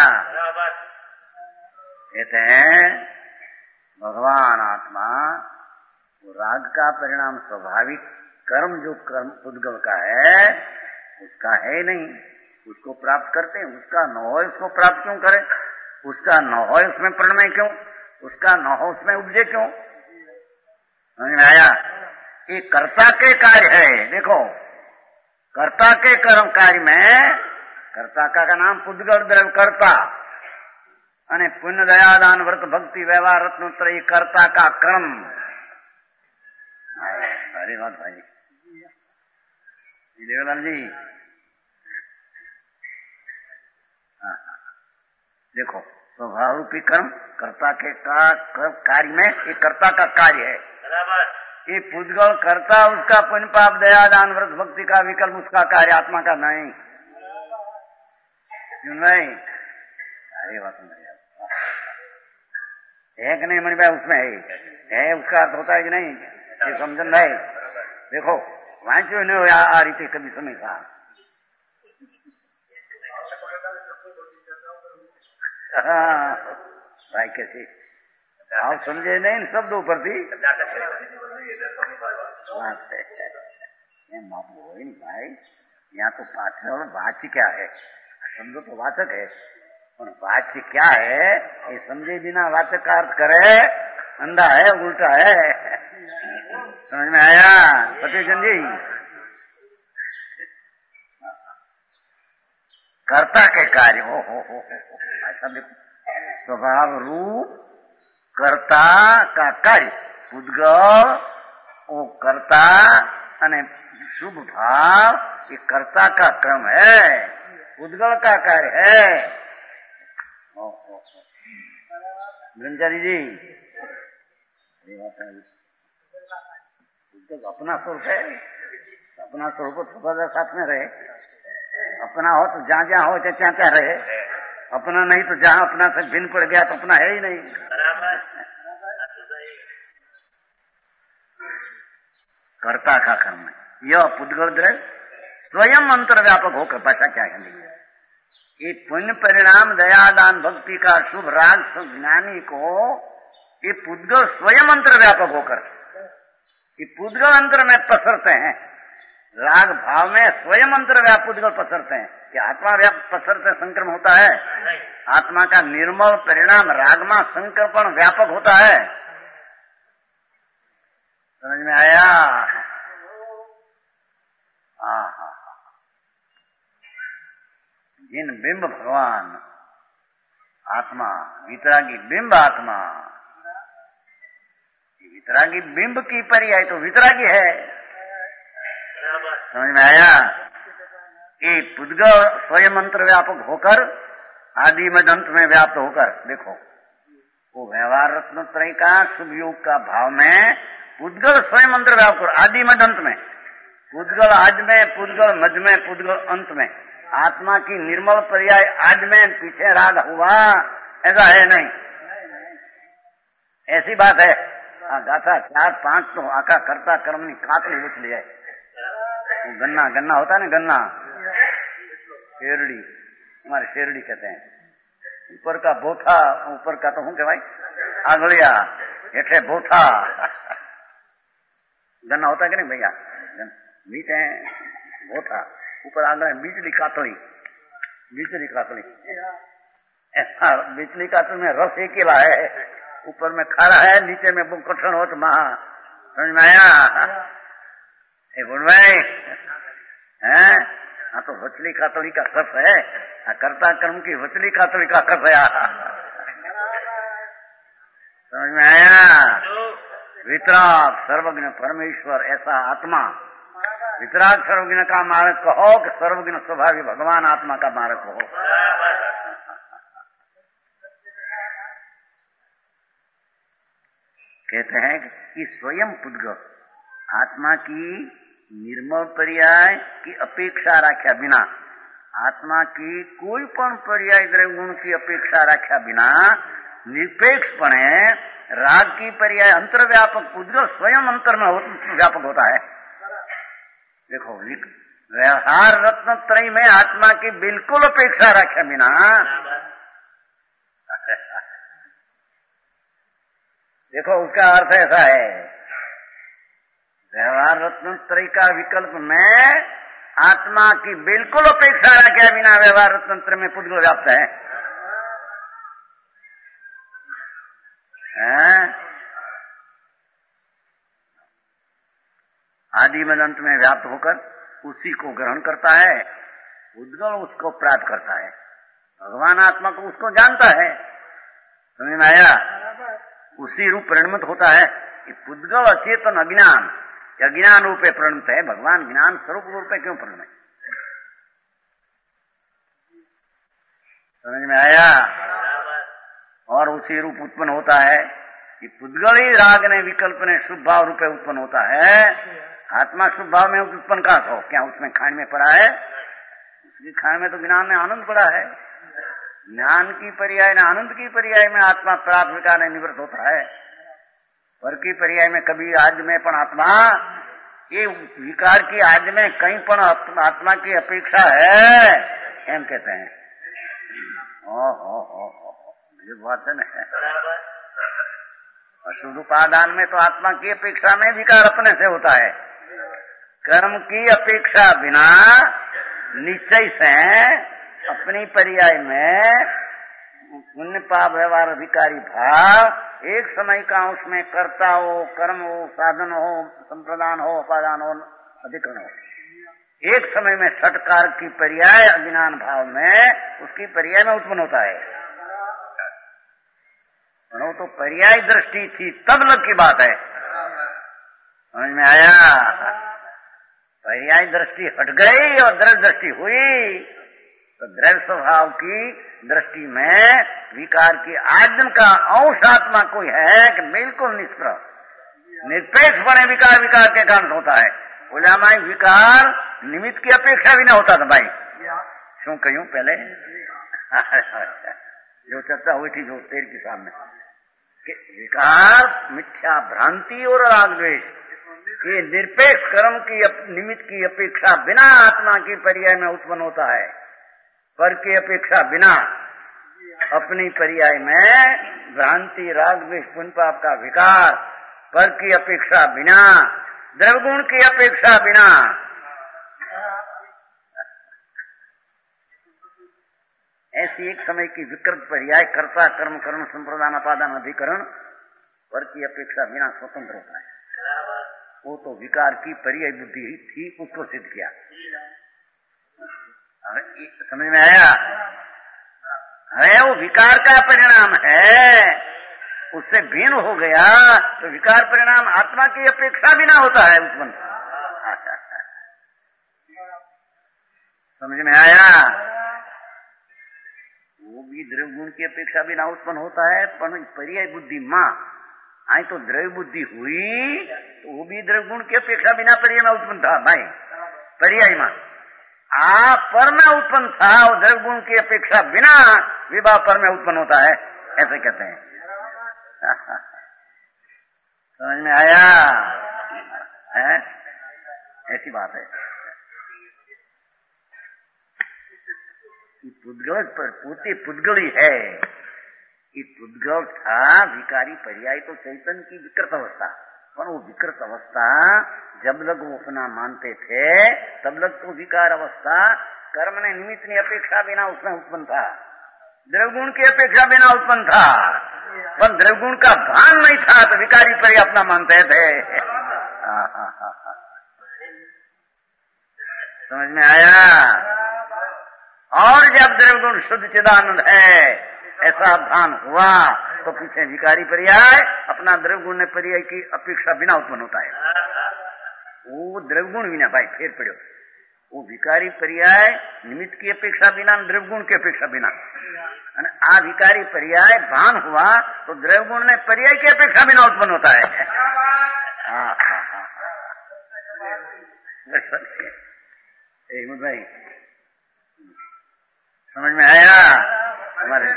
कहते हैं भगवान आत्मा वो राग का परिणाम स्वाभाविक कर्म जो कर्म पुद्गल का है उसका है नहीं, उसको प्राप्त करते हैं। उसका न हो उसको प्राप्त क्यों करें? उसका न हो उसमें प्रणमय क्यों? उसका न हो उसमें उपजे क्यों? समझ में आया? ये कर्ता के कार्य है। देखो कर्ता के कर्म कार्य में कर्ता का नाम पुद्गल द्रव्य कर्ता अने पुण्य दया दान व्रत भक्ति व्यवहार रत्नोत्तर ये कर्ता का कर्म। अरे बात भाई देवलाल जी देखो स्वभाव रूपी कर्म कर्ता के कार्य में ये कर्ता का कार्य है। ये पुद्गल कर्ता उसका पुण्य पाप दया दान व्रत भक्ति का विकल्प उसका कार्य, आत्मा का नहीं। क्यों नहीं? अरे बात नहीं है कि नहीं मणि भाई? उसमें है उसका अर्थ होता है कि नहीं? ये समझन भाई देखो वांचो नहीं आ रीते कभी समय था भाई कैसे आप समझे नहीं शब्दों पर थी भाई। यहाँ तो पाठन वाच्य क्या है? शब्द तो वाचक है और वाच्य क्या है ये समझे बिना वाचक का अर्थ करे अंधा है, उल्टा है। समझ में आया सत्यचंद जी? कर्ता के कार्य हो ऐसा देखो, स्वभाव रूप कर्ता का कार्य, पुद्गल वो कर्ता अने शुभ भाव ये कर्ता का क्रम है, पुद्गल का कार्य है। ब्रह्मचारी जी अपना स्वरूप है, अपना स्वरूप तो साथ में रहे, अपना हो तो जहाँ जहाँ हो चाहे क्या रहे, अपना नहीं तो जहाँ अपना से भिन्न पड़ गया तो अपना है ही नहीं। कर्ता का कर्म है यह पुद्गल द्रव्य स्वयं अंतर्व्यापक होकर, भाषा क्या है ये पुण्य परिणाम दयादान भक्ति का शुभ राग ज्ञानी को ये पुद्गल स्वयं अंतर्व्यापक होकर, ये पुद्गल अंतर में पसरते हैं, राग भाव में स्वयं अंतर्व्याप पुद्गल पसरते हैं। कि आत्मा व्याप पसरते संक्रमण होता है, आत्मा का निर्मल परिणाम रागमा संक्रमण व्यापक होता है। समझ में आया? जिन बिंब भगवान आत्मा वितरागी बिंब आत्मा, वितरागी बिंब की पर्याय तो वितरागी है। समझ में आया? ये पुद्गल स्वयं अंतर व्यापक होकर आदि में अंत में व्याप्त होकर, देखो वो व्यवहार रत्न त्रय का शुभ योग का भाव में पुद्गल स्वयं अंतर व्यापक, आदि में अंत में पुद्गल आज में, पुद्गल मध्य में, पुद्गल अंत में, आत्मा की निर्मल पर्याय आज में पीछे राग हुआ ऐसा है नहीं, ऐसी बात है। गाथा 4-5 तो आका कर्ता कर्म कातली उछली है। गन्ना गन्ना होता है ना, गन्ना शेरड़ी, हमारे शेरड़ी कहते हैं, ऊपर का बोथा, ऊपर का तो हूँ के भाई आगलिया, हेठे बोथा गन्ना होता है कि नहीं भैया, नीचे बोथा, ऊपर आगले बिजली कातली, बिजली कातली, ऐसा बिजली कातली में रस एक ही है, ऊपर में खारा है, नीचे में कठिन हो तो महा। समझ में आया? गुण भाई है हाँ, तो वचली कातली का कस है, कर्ता कर्म की वचली कातली का कस है। समझ में आया? वितराग सर्वज्ञ परमेश्वर ऐसा आत्मा, वितराग सर्वज्ञ का मार्ग कहो कि सर्वज्ञ स्वभावी भगवान आत्मा का मार्ग कहो। कहते हैं कि स्वयं पुद्गल आत्मा की निर्मल पर्याय की अपेक्षा राख्या बिना, आत्मा की कोई पण पर्याय द्रव्य गुण की अपेक्षा राख्या बिना निरपेक्षपणे राग की पर्याय अंतर्व्यापक पुद्गल स्वयं अंतर में व्यापक होता है। देखो व्यवहार रत्न त्रय में आत्मा की बिल्कुल अपेक्षा राख्या बिना, देखो उसका अर्थ ऐसा है, व्यवहार रत्न त्रय का विकल्प में आत्मा की बिल्कुल अपेक्षा रखे बिना व्यवहार रत्न में पुद्गल व्याप्त है। आदि में अंत में व्याप्त होकर उसी को ग्रहण करता है, पुद्गल उसको प्राप्त करता है, भगवान आत्मा को उसको जानता है। समझ में आया? उसी रूप परिणमित होता है कि पुद्गल अचेतन अज्ञान, अज्ञान रूपे परिणत है, भगवान ज्ञान स्वरूप रूपे क्यों परिणत? समझ में आया? और उसी रूप उत्पन्न होता है कि पुद्गल ही राग ने विकल्प ने शुभ भाव रूपे उत्पन्न होता है। आत्मा शुभ भाव में उत्पन्न कहाँ हो? क्या उसमें खान में पड़ा है? उसकी खान में तो ज्ञान में आनंद पड़ा है। ज्ञान की पर्याय ने आनंद की पर्याय में आत्मा प्राप्त विकार निवृत्त होता है। पर की पर्याय में कभी आज में पण आत्मा, ये विकार की आज में कहीं पण आत्मा की अपेक्षा है, एम कहते हैं। ये बात है ना। अशुद्ध उपादान में तो आत्मा की अपेक्षा में विकार अपने से होता है। कर्म की अपेक्षा बिना निश्चय से अपनी पर्याय में पुण्य पाप व्यवहार अधिकारी भाव एक समय का उसमें कर्ता हो, कर्म हो, साधन हो, संप्रदान हो, उपादान हो, अधिकरण हो, एक समय में षटकार की पर्याय अज्ञान भाव में उसकी पर्याय में उत्पन्न होता है। तो पर्याय दृष्टि थी तब लग की बात है, समझ में आया? पर्याय दृष्टि हट गई और द्रव्य दृष्टि हुई तो द्रव्य स्वभाव की दृष्टि में विकार की आदम का अंश आत्मा कोई है कि बिल्कुल निरपेक्ष बने विकार विकार के कारण होता है। बोला मैं विकार निमित्त की अपेक्षा भी ना होता था भाई, क्यों कहूं पहले जो चर्चा हुई थी जो तेरे के सामने कि विकार मिथ्या भ्रांति और रागद्वेष ये निरपेक्ष कर्म की निमित्त की अपेक्षा बिना आत्मा की पर्याय में उत्पन्न होता है, पर की अपेक्षा बिना अपनी पर्याय में भ्रांति रागद्वेष पुण्य पाप का विकार पर की अपेक्षा बिना द्रव्य गुण की अपेक्षा बिना ऐसी एक समय की विकृत पर्याय कर्ता कर्म करण संप्रदान अपादान अधिकरण पर की अपेक्षा बिना स्वतंत्र होता है। वो तो विकार की पर्याय बुद्धि थी, उसको सिद्ध किया। समझ में आया? है वो विकार का परिणाम है, उससे भिन्न हो गया तो विकार परिणाम आत्मा की अपेक्षा भी ना होता है उत्पन्न। समझ में आया? वो भी द्रव्य गुण की अपेक्षा भी ना उत्पन्न होता है, पर पर्याय बुद्धि मां आई तो द्रव्य बुद्धि हुई तो वो भी द्रव्य गुण की अपेक्षा बिना पर्याय में उत्पन्न था भाई। पर्याय मां पर में उत्पन्न था और द्रव्य गुण की अपेक्षा बिना विवाह पर में उत्पन्न होता है, ऐसे कहते हैं। समझ में आया? है? ऐसी बात है। पुद्गल पर पूर्ति पुद्गली है कि पुद्गल था विकारी पर्याय तो चैतन्य की विकृत अवस्था, पर वो विकृत अवस्था जब लग वो अपना मानते थे तब लग तो विकार अवस्था कर्म ने निमित्त की अपेक्षा बिना उसमें उत्पन्न था, द्रव्यगुण की अपेक्षा बिना उत्पन्न था, पर द्रव्यगुण का भान नहीं था तो विकारी पर्याय अपना मानते थे। समझ में आया? और जब द्रव्यगुण शुद्ध चिदानंद है ऐसा भान हुआ तो पीछे विकारी पर्याय अपना द्रव्यगुण ने पर्याय की अपेक्षा बिना उत्पन्न होता है। वो द्रव्यगुण बिना भाई फेर पड़ो, वो विकारी पर्याय निमित्त की अपेक्षा बिना द्रव्यगुण की अपेक्षा बिना, अविकारी पर्याय भान हुआ तो द्रव्यगुण ने पर्याय की अपेक्षा बिना उत्पन्न होता है। भाई समझ में आया हमारे?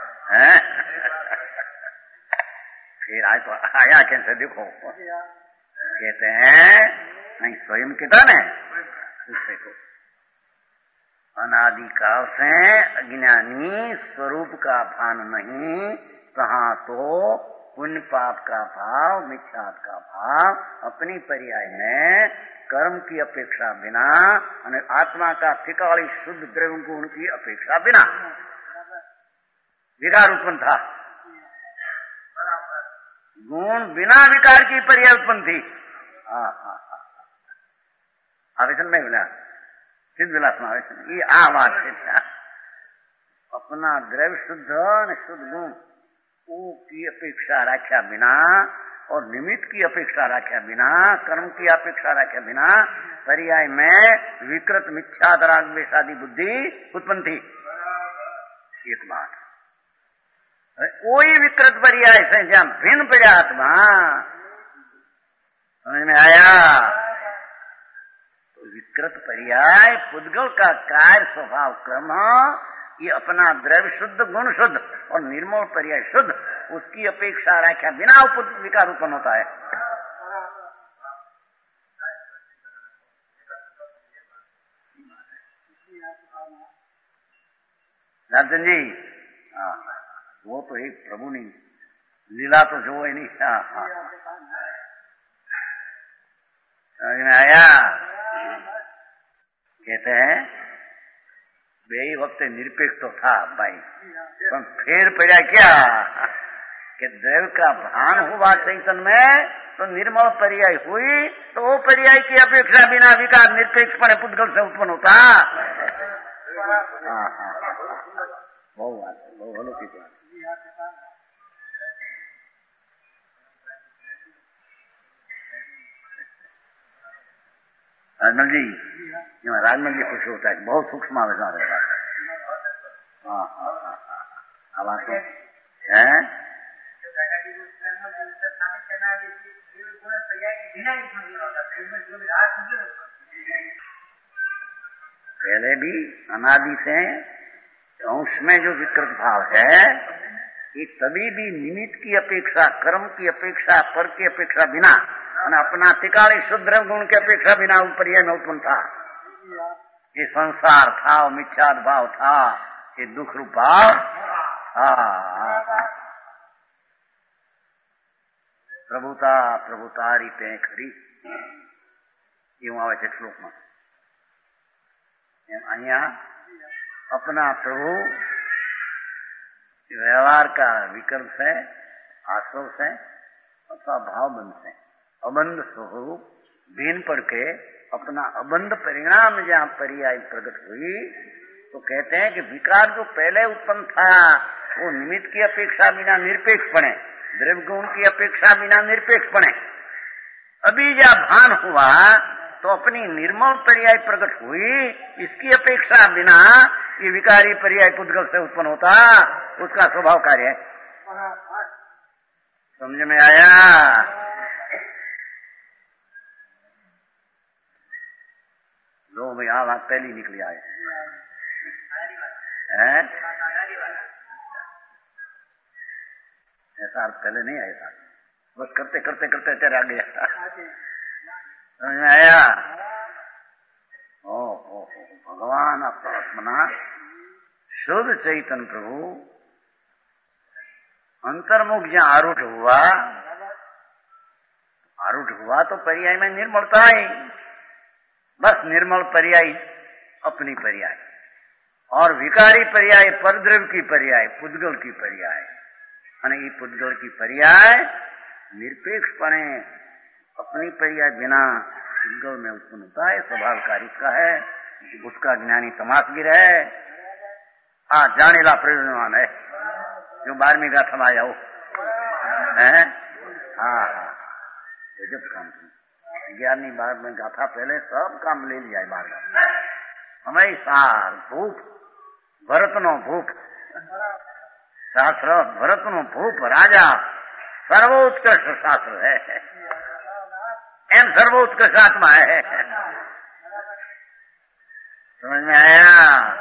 फिर आज तो आया कैसे देखो, कहते हैं नहीं स्वयं कहता न उससे को अनादि काल से अज्ञानी स्वरूप का भान नहीं, कहाँ तो पुण्य पाप का भाव मिथ्यात का भाव अपनी पर्याय में कर्म की अपेक्षा बिना आत्मा का ठिकाली शुद्ध द्रव्य गुण की अपेक्षा बिना विकार उत्पन्न था। गुण बिना विकार की पर्याय उत्पन्न थी। आवेशन नहीं मिला सिद्ध विलास में आवेशन ये आवाज से अपना द्रव्य शुद्ध शुद्ध गुण की अपेक्षा रखा बिना और निमित्त की अपेक्षा रखा बिना कर्म की अपेक्षा रखे बिना पर्याय में विकृत मिथ्या रागद्वेषादि बुद्धि उत्पन्न थी। एक बात कोई विकृत पर्याय से जहां भिन्न पर्यात्मा समझ में आया तो विकृत पर्याय पुद्गल का कार्य स्वभाव क्रम ये अपना द्रव्य शुद्ध गुण शुद्ध और निर्मल पर्याय शुद्ध उसकी अपेक्षा रखा बिना विकार उत्पन्न होता है। राजन जी वो तो एक प्रभु नहीं लीला तो जो है नहीं। समझ में आया? कहते हैं બે વખતે નિરપેક્ષ તો થા ભાઈ પણ ફેર પડ્યા ક્યાં? कि द्रव्य का भान हुआ चैतन्य में तो निर्मल पर्याय हुई, तो वो पर्याय की अपेक्षा बिना विकार निरपेक्ष पड़े पुद्गल से उत्पन्न होता। बहुत बात है, बहुत अलौकिक बात। राजमल जी, राजमल जी खुश होता है, बहुत सूक्ष्म आवेदन रहता है। आवाज है पहले भी अनादि से अंश में जो विकृत भाव है, ये तभी भी निमित्त की अपेक्षा, कर्म की अपेक्षा, पर की अपेक्षा बिना अपना तिकाली शुद्ध गुण की अपेक्षा बिना पर्याय में उत्पन्न था। ये संसार था, मिथ्याद भाव था, ये दुख रूप भाव था। प्रभुता प्रभुतारी ते खरी એવું આવે છે શ્લોકમાં। અહીંયા अपना प्रभु व्यवहार का विकल्प से, आश्रव से अथवा भावबंध से अबंध स्वरूप भिन्न पड़ के अपना अबंध परिणाम जहाँ पर्याय प्रकट हुई, तो कहते हैं कि विकार जो पहले उत्पन्न था वो निमित्त की अपेक्षा बिना निरपेक्ष बने, द्रव्य गुण की अपेक्षा बिना निरपेक्ष बने। अभी जब भान हुआ तो अपनी निर्मल पर्याय प्रकट हुई, इसकी अपेक्षा बिना ये विकारी पर्याय पुद्गल से उत्पन्न होता, उसका स्वभाव कार्य है। समझ में आया? लो भाई, हाँ बात पहली निकली आए हैं, ऐसा अर्थ पहले नहीं आया था, बस करते करते करते तेरे आ गया। समझ में आया? ओ भगवान अपना शुद्ध चैतन्य प्रभु अंतर्मुख जहाँ आरूढ़ हुआ तो पर्याय में निर्मलता आई, बस निर्मल पर्याय अपनी पर्याय, और विकारी पर्याय परद्रव्य की पर्याय, पुद्गल की पर्याय, यानी ये पुद्गल की पर्याय निरपेक्ष पणे अपनी पर्याय बिना पुद्गल में उत्पन्न होता है, स्वभावकारी उसका है, उसका ज्ञानी समासगिर है। हाँ, जानेला प्रयोजनवान है, जो 12वीं गाथा में आया हो है। हाँ, गजब काम 11वीं 12वीं गाथा पहले सब काम ले लिया है। 12 हमें सार भूप भरतनो भूप शास्त्र, भरतनो भूप राजा सर्वोत्कृष्ट शास्त्र है, एम सर्वोत्कृष्ट आत्मा है। समझ में आया?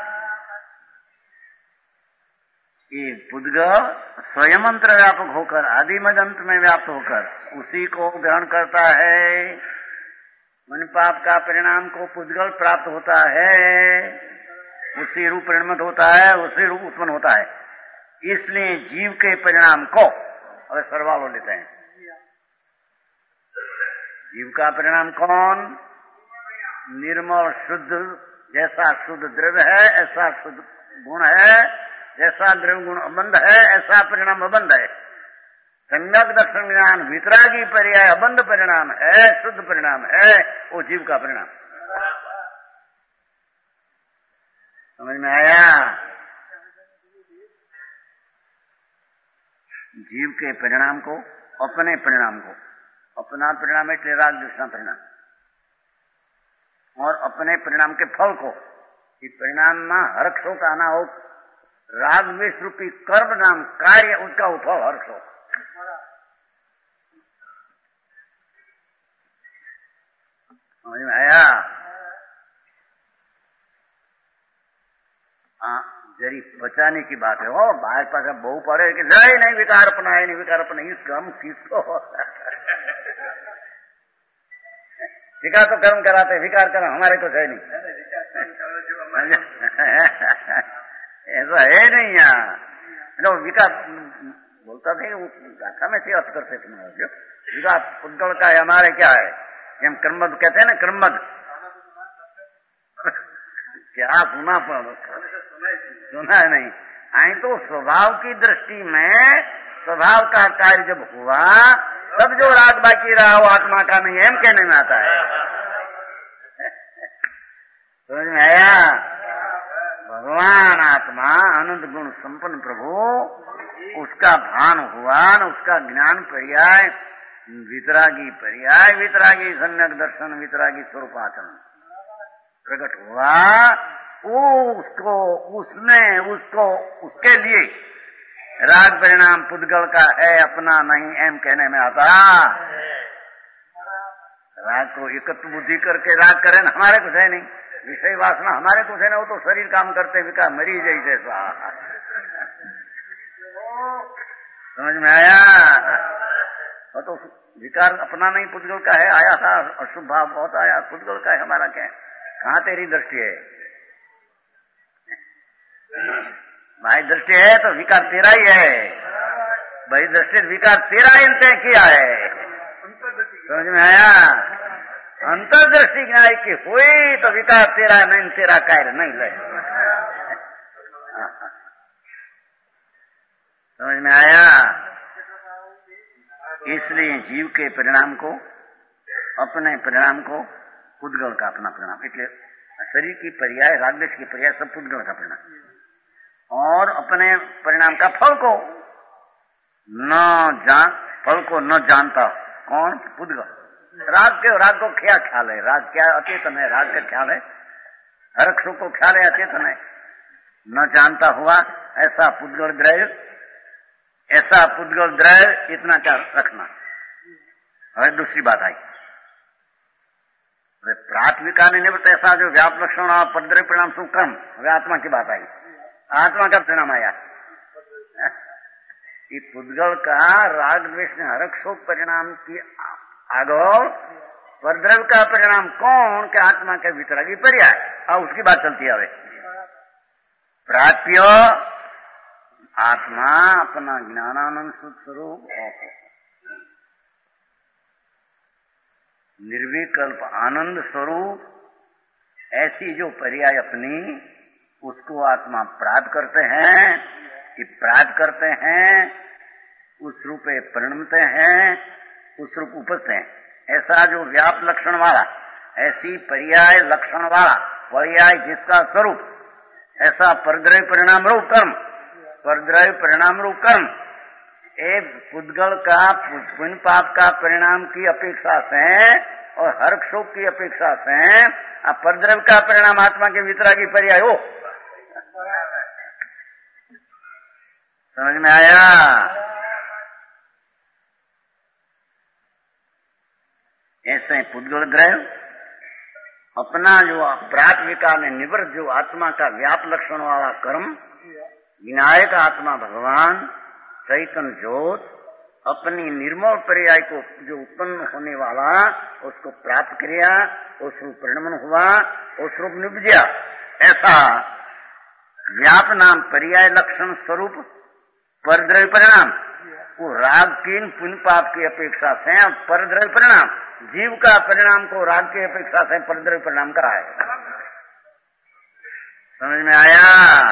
ये पुद्गल स्वयं अंतर व्यापक होकर आदि मद अंत में व्याप्त होकर उसी को ग्रहण करता है, मन पाप का परिणाम को पुद्गल प्राप्त होता है, उसी रूप परिणमित होता है, उसी रूप उत्पन्न होता है। इसलिए जीव के परिणाम को अब सर्वालो लेते हैं। जीव का परिणाम कौन? निर्मल शुद्ध, जैसा शुद्ध द्रव्य है ऐसा शुद्ध गुण है, जैसा द्रव्य गुण अबंध है ऐसा परिणाम अबंध है। सम्यक दर्शन ज्ञान वितरागी पर्याय अबंध परिणाम है, शुद्ध परिणाम है, वो जीव का परिणाम। समझ में आया? जीव के परिणाम को, अपने परिणाम को, अपना परिणाम એટલે રાગ દ્વેષના પરિણામ, और अपने परिणाम के फल को, इस परिणाम में हर्ष हो का आना हो, राग द्वेष रूपी कर्म नाम कार्य उसका उठो हर्ष हो। समझ में आया? जरी बचाने की बात है, और बाहर पास बहु पड़े कि नहीं विकार अपना है, नहीं विकार अपना, इस कर्म किसको विकार तो कर्म कराते, विकार कर्म हमारे कुछ है नहीं, ऐसा है नहीं। यहाँ विकार बोलता थे, गाथा में से अर्थ करते थे, विकार पुद्गल का है, हमारे क्या है, हम कर्मद कहते हैं ना, कर्मद क्या सुना सुना है नहीं। आई तो स्वभाव की दृष्टि में स्वभाव का कार्य जब हुआ तब जो राग बाकी रहा वो आत्मा का नहीं है, हम कहने में आता है। समझ में आया? भगवान आत्मा आनंद गुण संपन्न प्रभु, उसका भान हुआ न, उसका ज्ञान पर्याय वितरागी पर्याय, वितरागी सम्यक दर्शन, वितरागी स्वरूपाचरण प्रकट हुआ। उसके लिए राग परिणाम पुद्गल का है, अपना नहीं, एम कहने में आता। राग को एकत्व बुद्धि करके राग करें, हमारे कुछ है नहीं, विषय वासना हमारे कुछ है ना, वो तो शरीर काम करते विकार मरी जैसे सा। समझ में आया? वो तो विकार अपना नहीं, पुद्गल का है। आया था अशुभ भाव बहुत आया, पुद्गल का है, हमारा क्या है? कहाँ तेरी दृष्टि है? भाई दृष्टि है तो विकार तेरा ही है। भाई दृष्टि विकार तेरा इनते किया है। समझ में आया? अंतर्दृष्टि ज्ञान की हुई तो विकार तेरा नहीं, तेरा कार्य नहीं ले। समझ में आया? इसलिए जीव के परिणाम को, अपने परिणाम को, पुद्गल का अपना परिणाम, इसलिए शरीर की पर्याय, रागदेश की पर्याय सब पुद्गल का परिणाम, और अपने परिणाम का फल को फल को न जानता कौन? पुद्गल। राग को क्या ख्याल है? राग क्या अचेतन है, राग का ख्याल है, हरक सुख को ख्याल है, अचेतन है, न जानता हुआ ऐसा पुद्गल द्रव्य, ऐसा पुद्गल द्रव्य, इतना क्या रखना। और दूसरी बात आई, प्राथमिका ने निवृत्त ऐसा जो व्याप लक्षण और परद्रव्य परिणाम सुख कर्म, वे आत्मा की बात आई। आत्मा का परिणाम आया कि पुद्गल का राग द्वेष ने हरक शोक परिणाम की आगो, परद्रव्य का परिणाम कौन? के आत्मा के वितरागी पर्याय। और उसकी बात चलती है। प्राप्य आत्मा अपना ज्ञानानंद शुद्ध स्वरूप, निर्विकल्प आनंद स्वरूप, ऐसी जो पर्याय अपनी, उसको आत्मा प्राप्त करते हैं, कि प्राप्त करते हैं, उस रूपे परिणमते हैं, उस रूप उपजते हैं। ऐसा जो व्याप लक्षण वाला, ऐसी पर्याय लक्षण वाला पर्याय जिसका स्वरूप, ऐसा परद्रव्य परिणाम रूप कर्म, परद्रव्य परिणाम रूप कर्म, एक पुद्गल का पुण्य पाप का परिणाम की अपेक्षा से और हर्ष शोक की अपेक्षा से परद्रव्य का परिणाम आत्मा के वितरागी पर्याय हो। समझ में आया? ऐसे पुद्गल द्रव्य अपना जो प्राथमिका में निवृत्त जो आत्मा का व्याप लक्षण वाला कर्म, विनायक आत्मा भगवान चैतन्य ज्योत, अपनी निर्मल पर्याय को जो उत्पन्न होने वाला, उसको प्राप्त किया, उस रूप परिणमन हुआ, उस रूप निपजा। ऐसा व्याप नाम पर्याय लक्षण स्वरूप परद्रव्य परिणाम, वो राग तीन पुण्य पाप की अपेक्षा से परद्रव्य परिणाम, जीव का परिणाम को राग की अपेक्षा से परद्रव्य परिणाम का है। समझ में आया?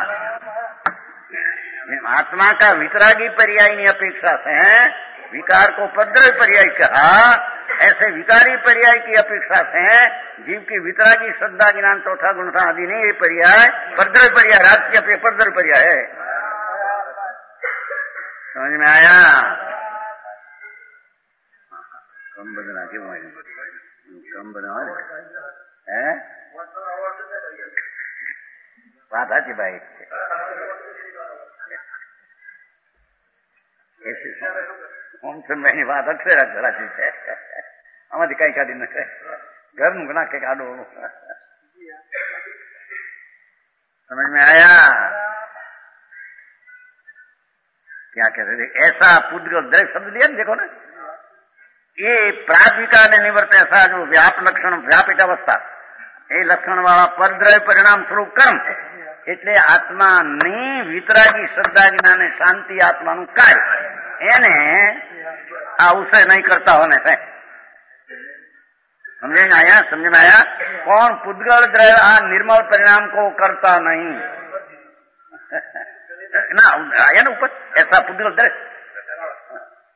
आत्मा का वितरागी पर्याय की अपेक्षा से विकार को परद्रव्य पर्याय कहा, ऐसे विकारी पर्याय की अपेक्षा से जीव की वितरागी श्रद्धा ज्ञान चौथा गुणता आदि नहीं, ये पर्याय परद्रव्य पर्याय, राग की अपेक्षा परद्रव्य पर्याय है। समझ में आया? कम बदना क्यों कम बना है? बात आती भाई એની વાત અક્ષર રાજી છે, આમાંથી કઈ કાઢી નાખે, ઘરનું નાખે કાઢો। समझ में आया? क्या कहते थे? ऐसा पुद्गल द्रव्य शब्द दिया ना, देखो ना, ये प्राथमिका ने निवृत्त ऐसा जो व्याप लक्षण, व्यापित अवस्था, ये लक्षण वाला परद्रव्य परिणाम स्वरूप कर्म, એટલે આત્માની વિતરાગી શ્રદ્ધા જ્ઞાને શાંતિ આત્માનું કાર્ય, એને આ ઉષય નહીં કરતા હોને છે। समझ में आया? समझ में आया? कौन? पुद्गल द्रव्य आ निर्मल परिणाम को करता नहीं ना, आया ना ऊपर, ऐसा पुद्गल द्रव्य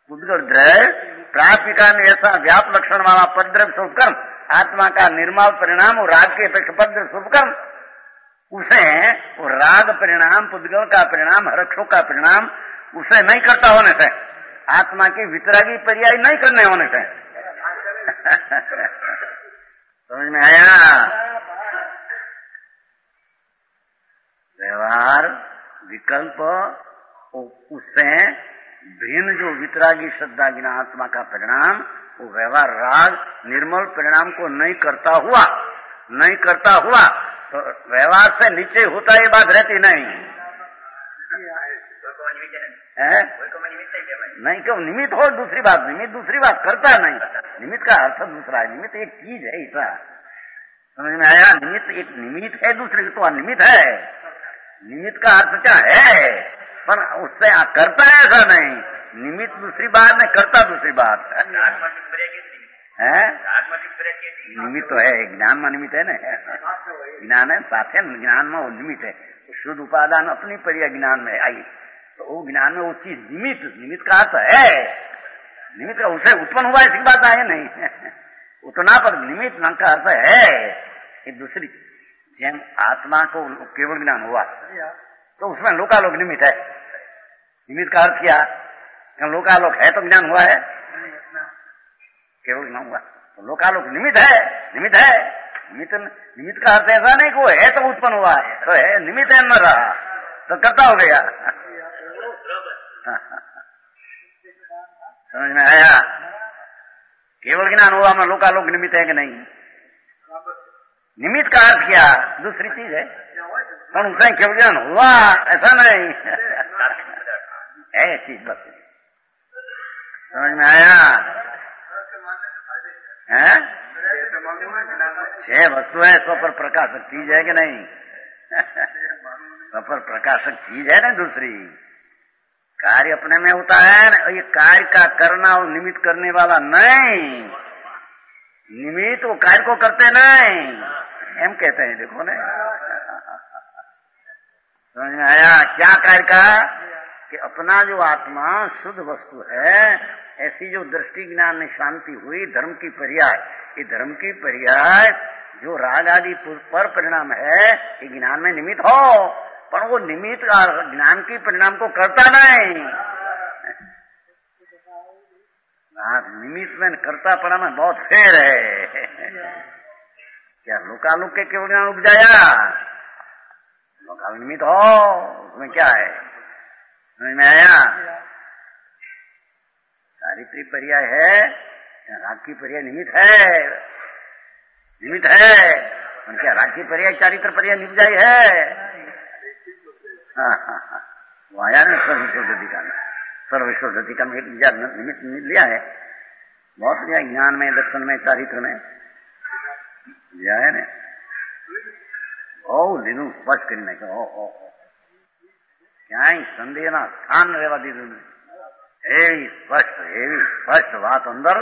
पुद्गल प्रापिका में ऐसा व्याप लक्षण वाला पद्रव शुभ कर्म, आत्मा का निर्मल परिणाम और राग के अपेक्षा पद्रव शुभ कर्म, उसे वो राग परिणाम, पुद्गल का परिणाम, हर्षों का परिणाम उसे नहीं करता होने से, आत्मा की वितरागी पर्याय नहीं करने होने से समझ में आया? व्यवहार विकल्प उससे भिन्न जो वितरागी श्रद्धा ज्ञान आत्मा का परिणाम, वो व्यवहार राग निर्मल परिणाम को नहीं करता हुआ तो व्यवहार से नीचे होता ये बात रहती नहीं है? नहीं क्यों निमित्त हो दूसरी बात, निमित्त दूसरी बात करता नहीं, निमित्त का अर्थ दूसरा है, निमित्त एक चीज है ऐसा, समझ में आया? निमित्त एक निमित्त है, दूसरे तो अनिमित्त है। निमित्त का अर्थ क्या है, पर उससे करता है ऐसा नहीं, निमित्त दूसरी बात नहीं, करता दूसरी बात है। निमित्त तो है, ज्ञान में निमित्त है ना, ज्ञान है साथ है, ज्ञान में वो निमित्त है, शुद्ध उपादान अपनी पर्याय ज्ञान में आई, तो वो ज्ञान में वो चीज निमित्त का अर्थ है, निमित्त का उसे उत्पन्न हुआ ऐसी बात है नहीं उतना पर निमित्त नाम का अर्थ है ये दूसरी। जैन आत्मा को केवल ज्ञान हुआ तो उसमें लोकालोक निमित्त है, निमित्त का अर्थ क्या, लोकालोक है तो ज्ञान हुआ है, केवल ज्ञान हुआ तो लोकालोक निमित्त है, निमित्त का अर्थ ऐसा नहीं कि वो है तो उत्पन्न हुआ तो है, निमित्त है न रहा तो करता हो गया समझ में आया? केवल ज्ञान हुआ में लोकालोक निमित्त है कि नहीं? निमित्त का अर्थ क्या, दूसरी चीज है, पर उसे केवल ज्ञान हुआ ऐसा नहीं है चीज, बस समझ में आया? है 6 वस्तु है, स्व पर प्रकाशक चीज है कि नहीं स्व पर प्रकाशक चीज है ना, दूसरी कार्य अपने में होता है ना, ये कार्य का करना और निमित्त करने वाला नहीं, निमित्त वो कार्य को करते नहीं, हम कहते हैं देखो ना, समझ में आया? क्या कार्य का कि अपना जो आत्मा शुद्ध वस्तु है, ऐसी जो दृष्टि ज्ञान में शांति हुई, धर्म की पर्याय, ये धर्म की पर्याय जो राग आदि पर परिणाम है, ये ज्ञान में निमित्त हो, पर वो निमित्त ज्ञान की परिणाम को करता नहीं, निमित्त में करता पड़ा में बहुत फेर है क्या लोकालोक के केवल ज्ञान उपजाया, लोकाल निमित्त हो उसमें क्या है, समझ में आया? चारित्री पर्याय है, राग की पर्याय निमित्त है, क्या राग की पर्याय चारित्र पर्याय निपजाई है? हाँ, वो आया ना सर्वविश्वधिका में एक निमित्त लिया है, बहुत लिया ज्ञान में, दर्शन में, चारित्र में लिया है ना, લીધું સ્પષ્ટ કરી નાખ્યો, ક્યાંય સંદેહના સ્થાન રહેવા દીધું નહીં, એવી સ્પષ્ટ વાત अंदर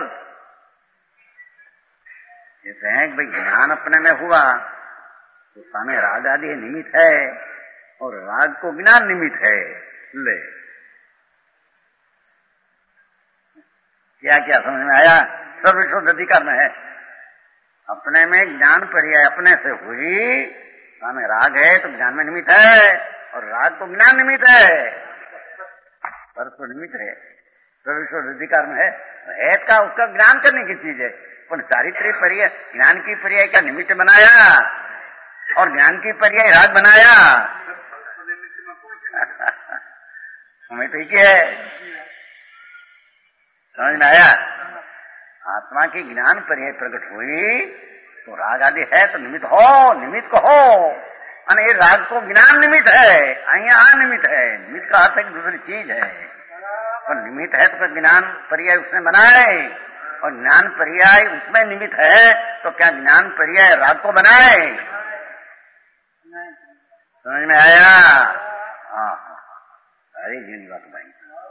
कहते हैं कि भाई ज्ञान अपने में हुआ तो सामने राग आदि निमित्त है और राग को ज्ञान निमित्त है, ले क्या क्या समझ में आया? सर्वविश्व अधिकार में है, अपने में ज्ञान पर्याय अपने से हुई, सामने राग है तो ज्ञान में निमित्त है और राग तो ज्ञान निमित्त है, परस्पर निमित्त है, सर्वविश्व अधिकार में है का उसका ज्ञान करने की चीज है, पर चारित्र्य पर्याय ज्ञान की पर्याय का निमित्त बनाया और ज्ञान की पर्याय राग बनाया हमें तो क्या है, समझ में आया? आत्मा की ज्ञान पर्याय प्रकट हुई तो राग आदि है तो निमित्त को हो, અને ये राग को ज्ञान निमित्त है, અહીંયા अनिमित्त है, निमित्त का अर्थ एक दूसरी चीज है, और निमित्त है तो ज्ञान पर्याय उसने बनाए और ज्ञान पर्याय उसमें निमित्त है तो क्या ज्ञान पर्याय राग को बनाए? समझ में आया? हाँ, अरे जी बात भाई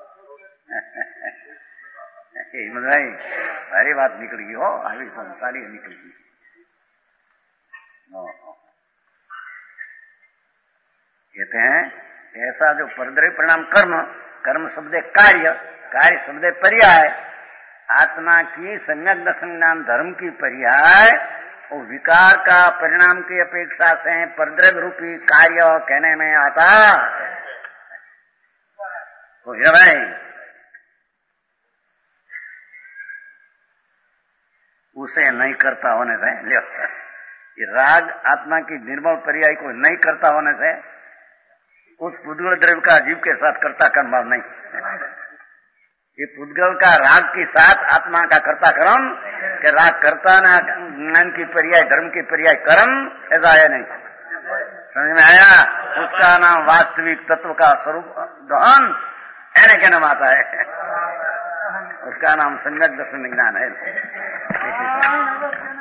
हिम्मत भाई सारी बात निकल गई हो, अभी सारी निकल गई। कहते हैं ऐसा जो परद्रव्य परिणाम कर्म शब्द कार्य, कार्य शब्द पर्याय, आत्मा की सम्यक दर्शन ज्ञान धर्म की पर्याय और विकार का परिणाम की अपेक्षा से परद्रव्य रूपी कार्य कहने में आता तो है भाई। उसे नहीं करता होने से ये राग आत्मा की निर्मल पर्याय को नहीं करता होने से उस पुद्गल द्रव्य का जीव के साथ कर्ता कर्म भाव नहीं। ये पुद्गल का राग के साथ आत्मा का कर्ता कर्म के राग करता ना ज्ञान की पर्याय धर्म की पर्याय कर्म, ऐसा है नहीं। समझ में आया? उसका नाम वास्तविक तत्व का स्वरूप दहन ऐने क्या नाम आता है, उसका नाम सम्यक दर्शन ज्ञान है।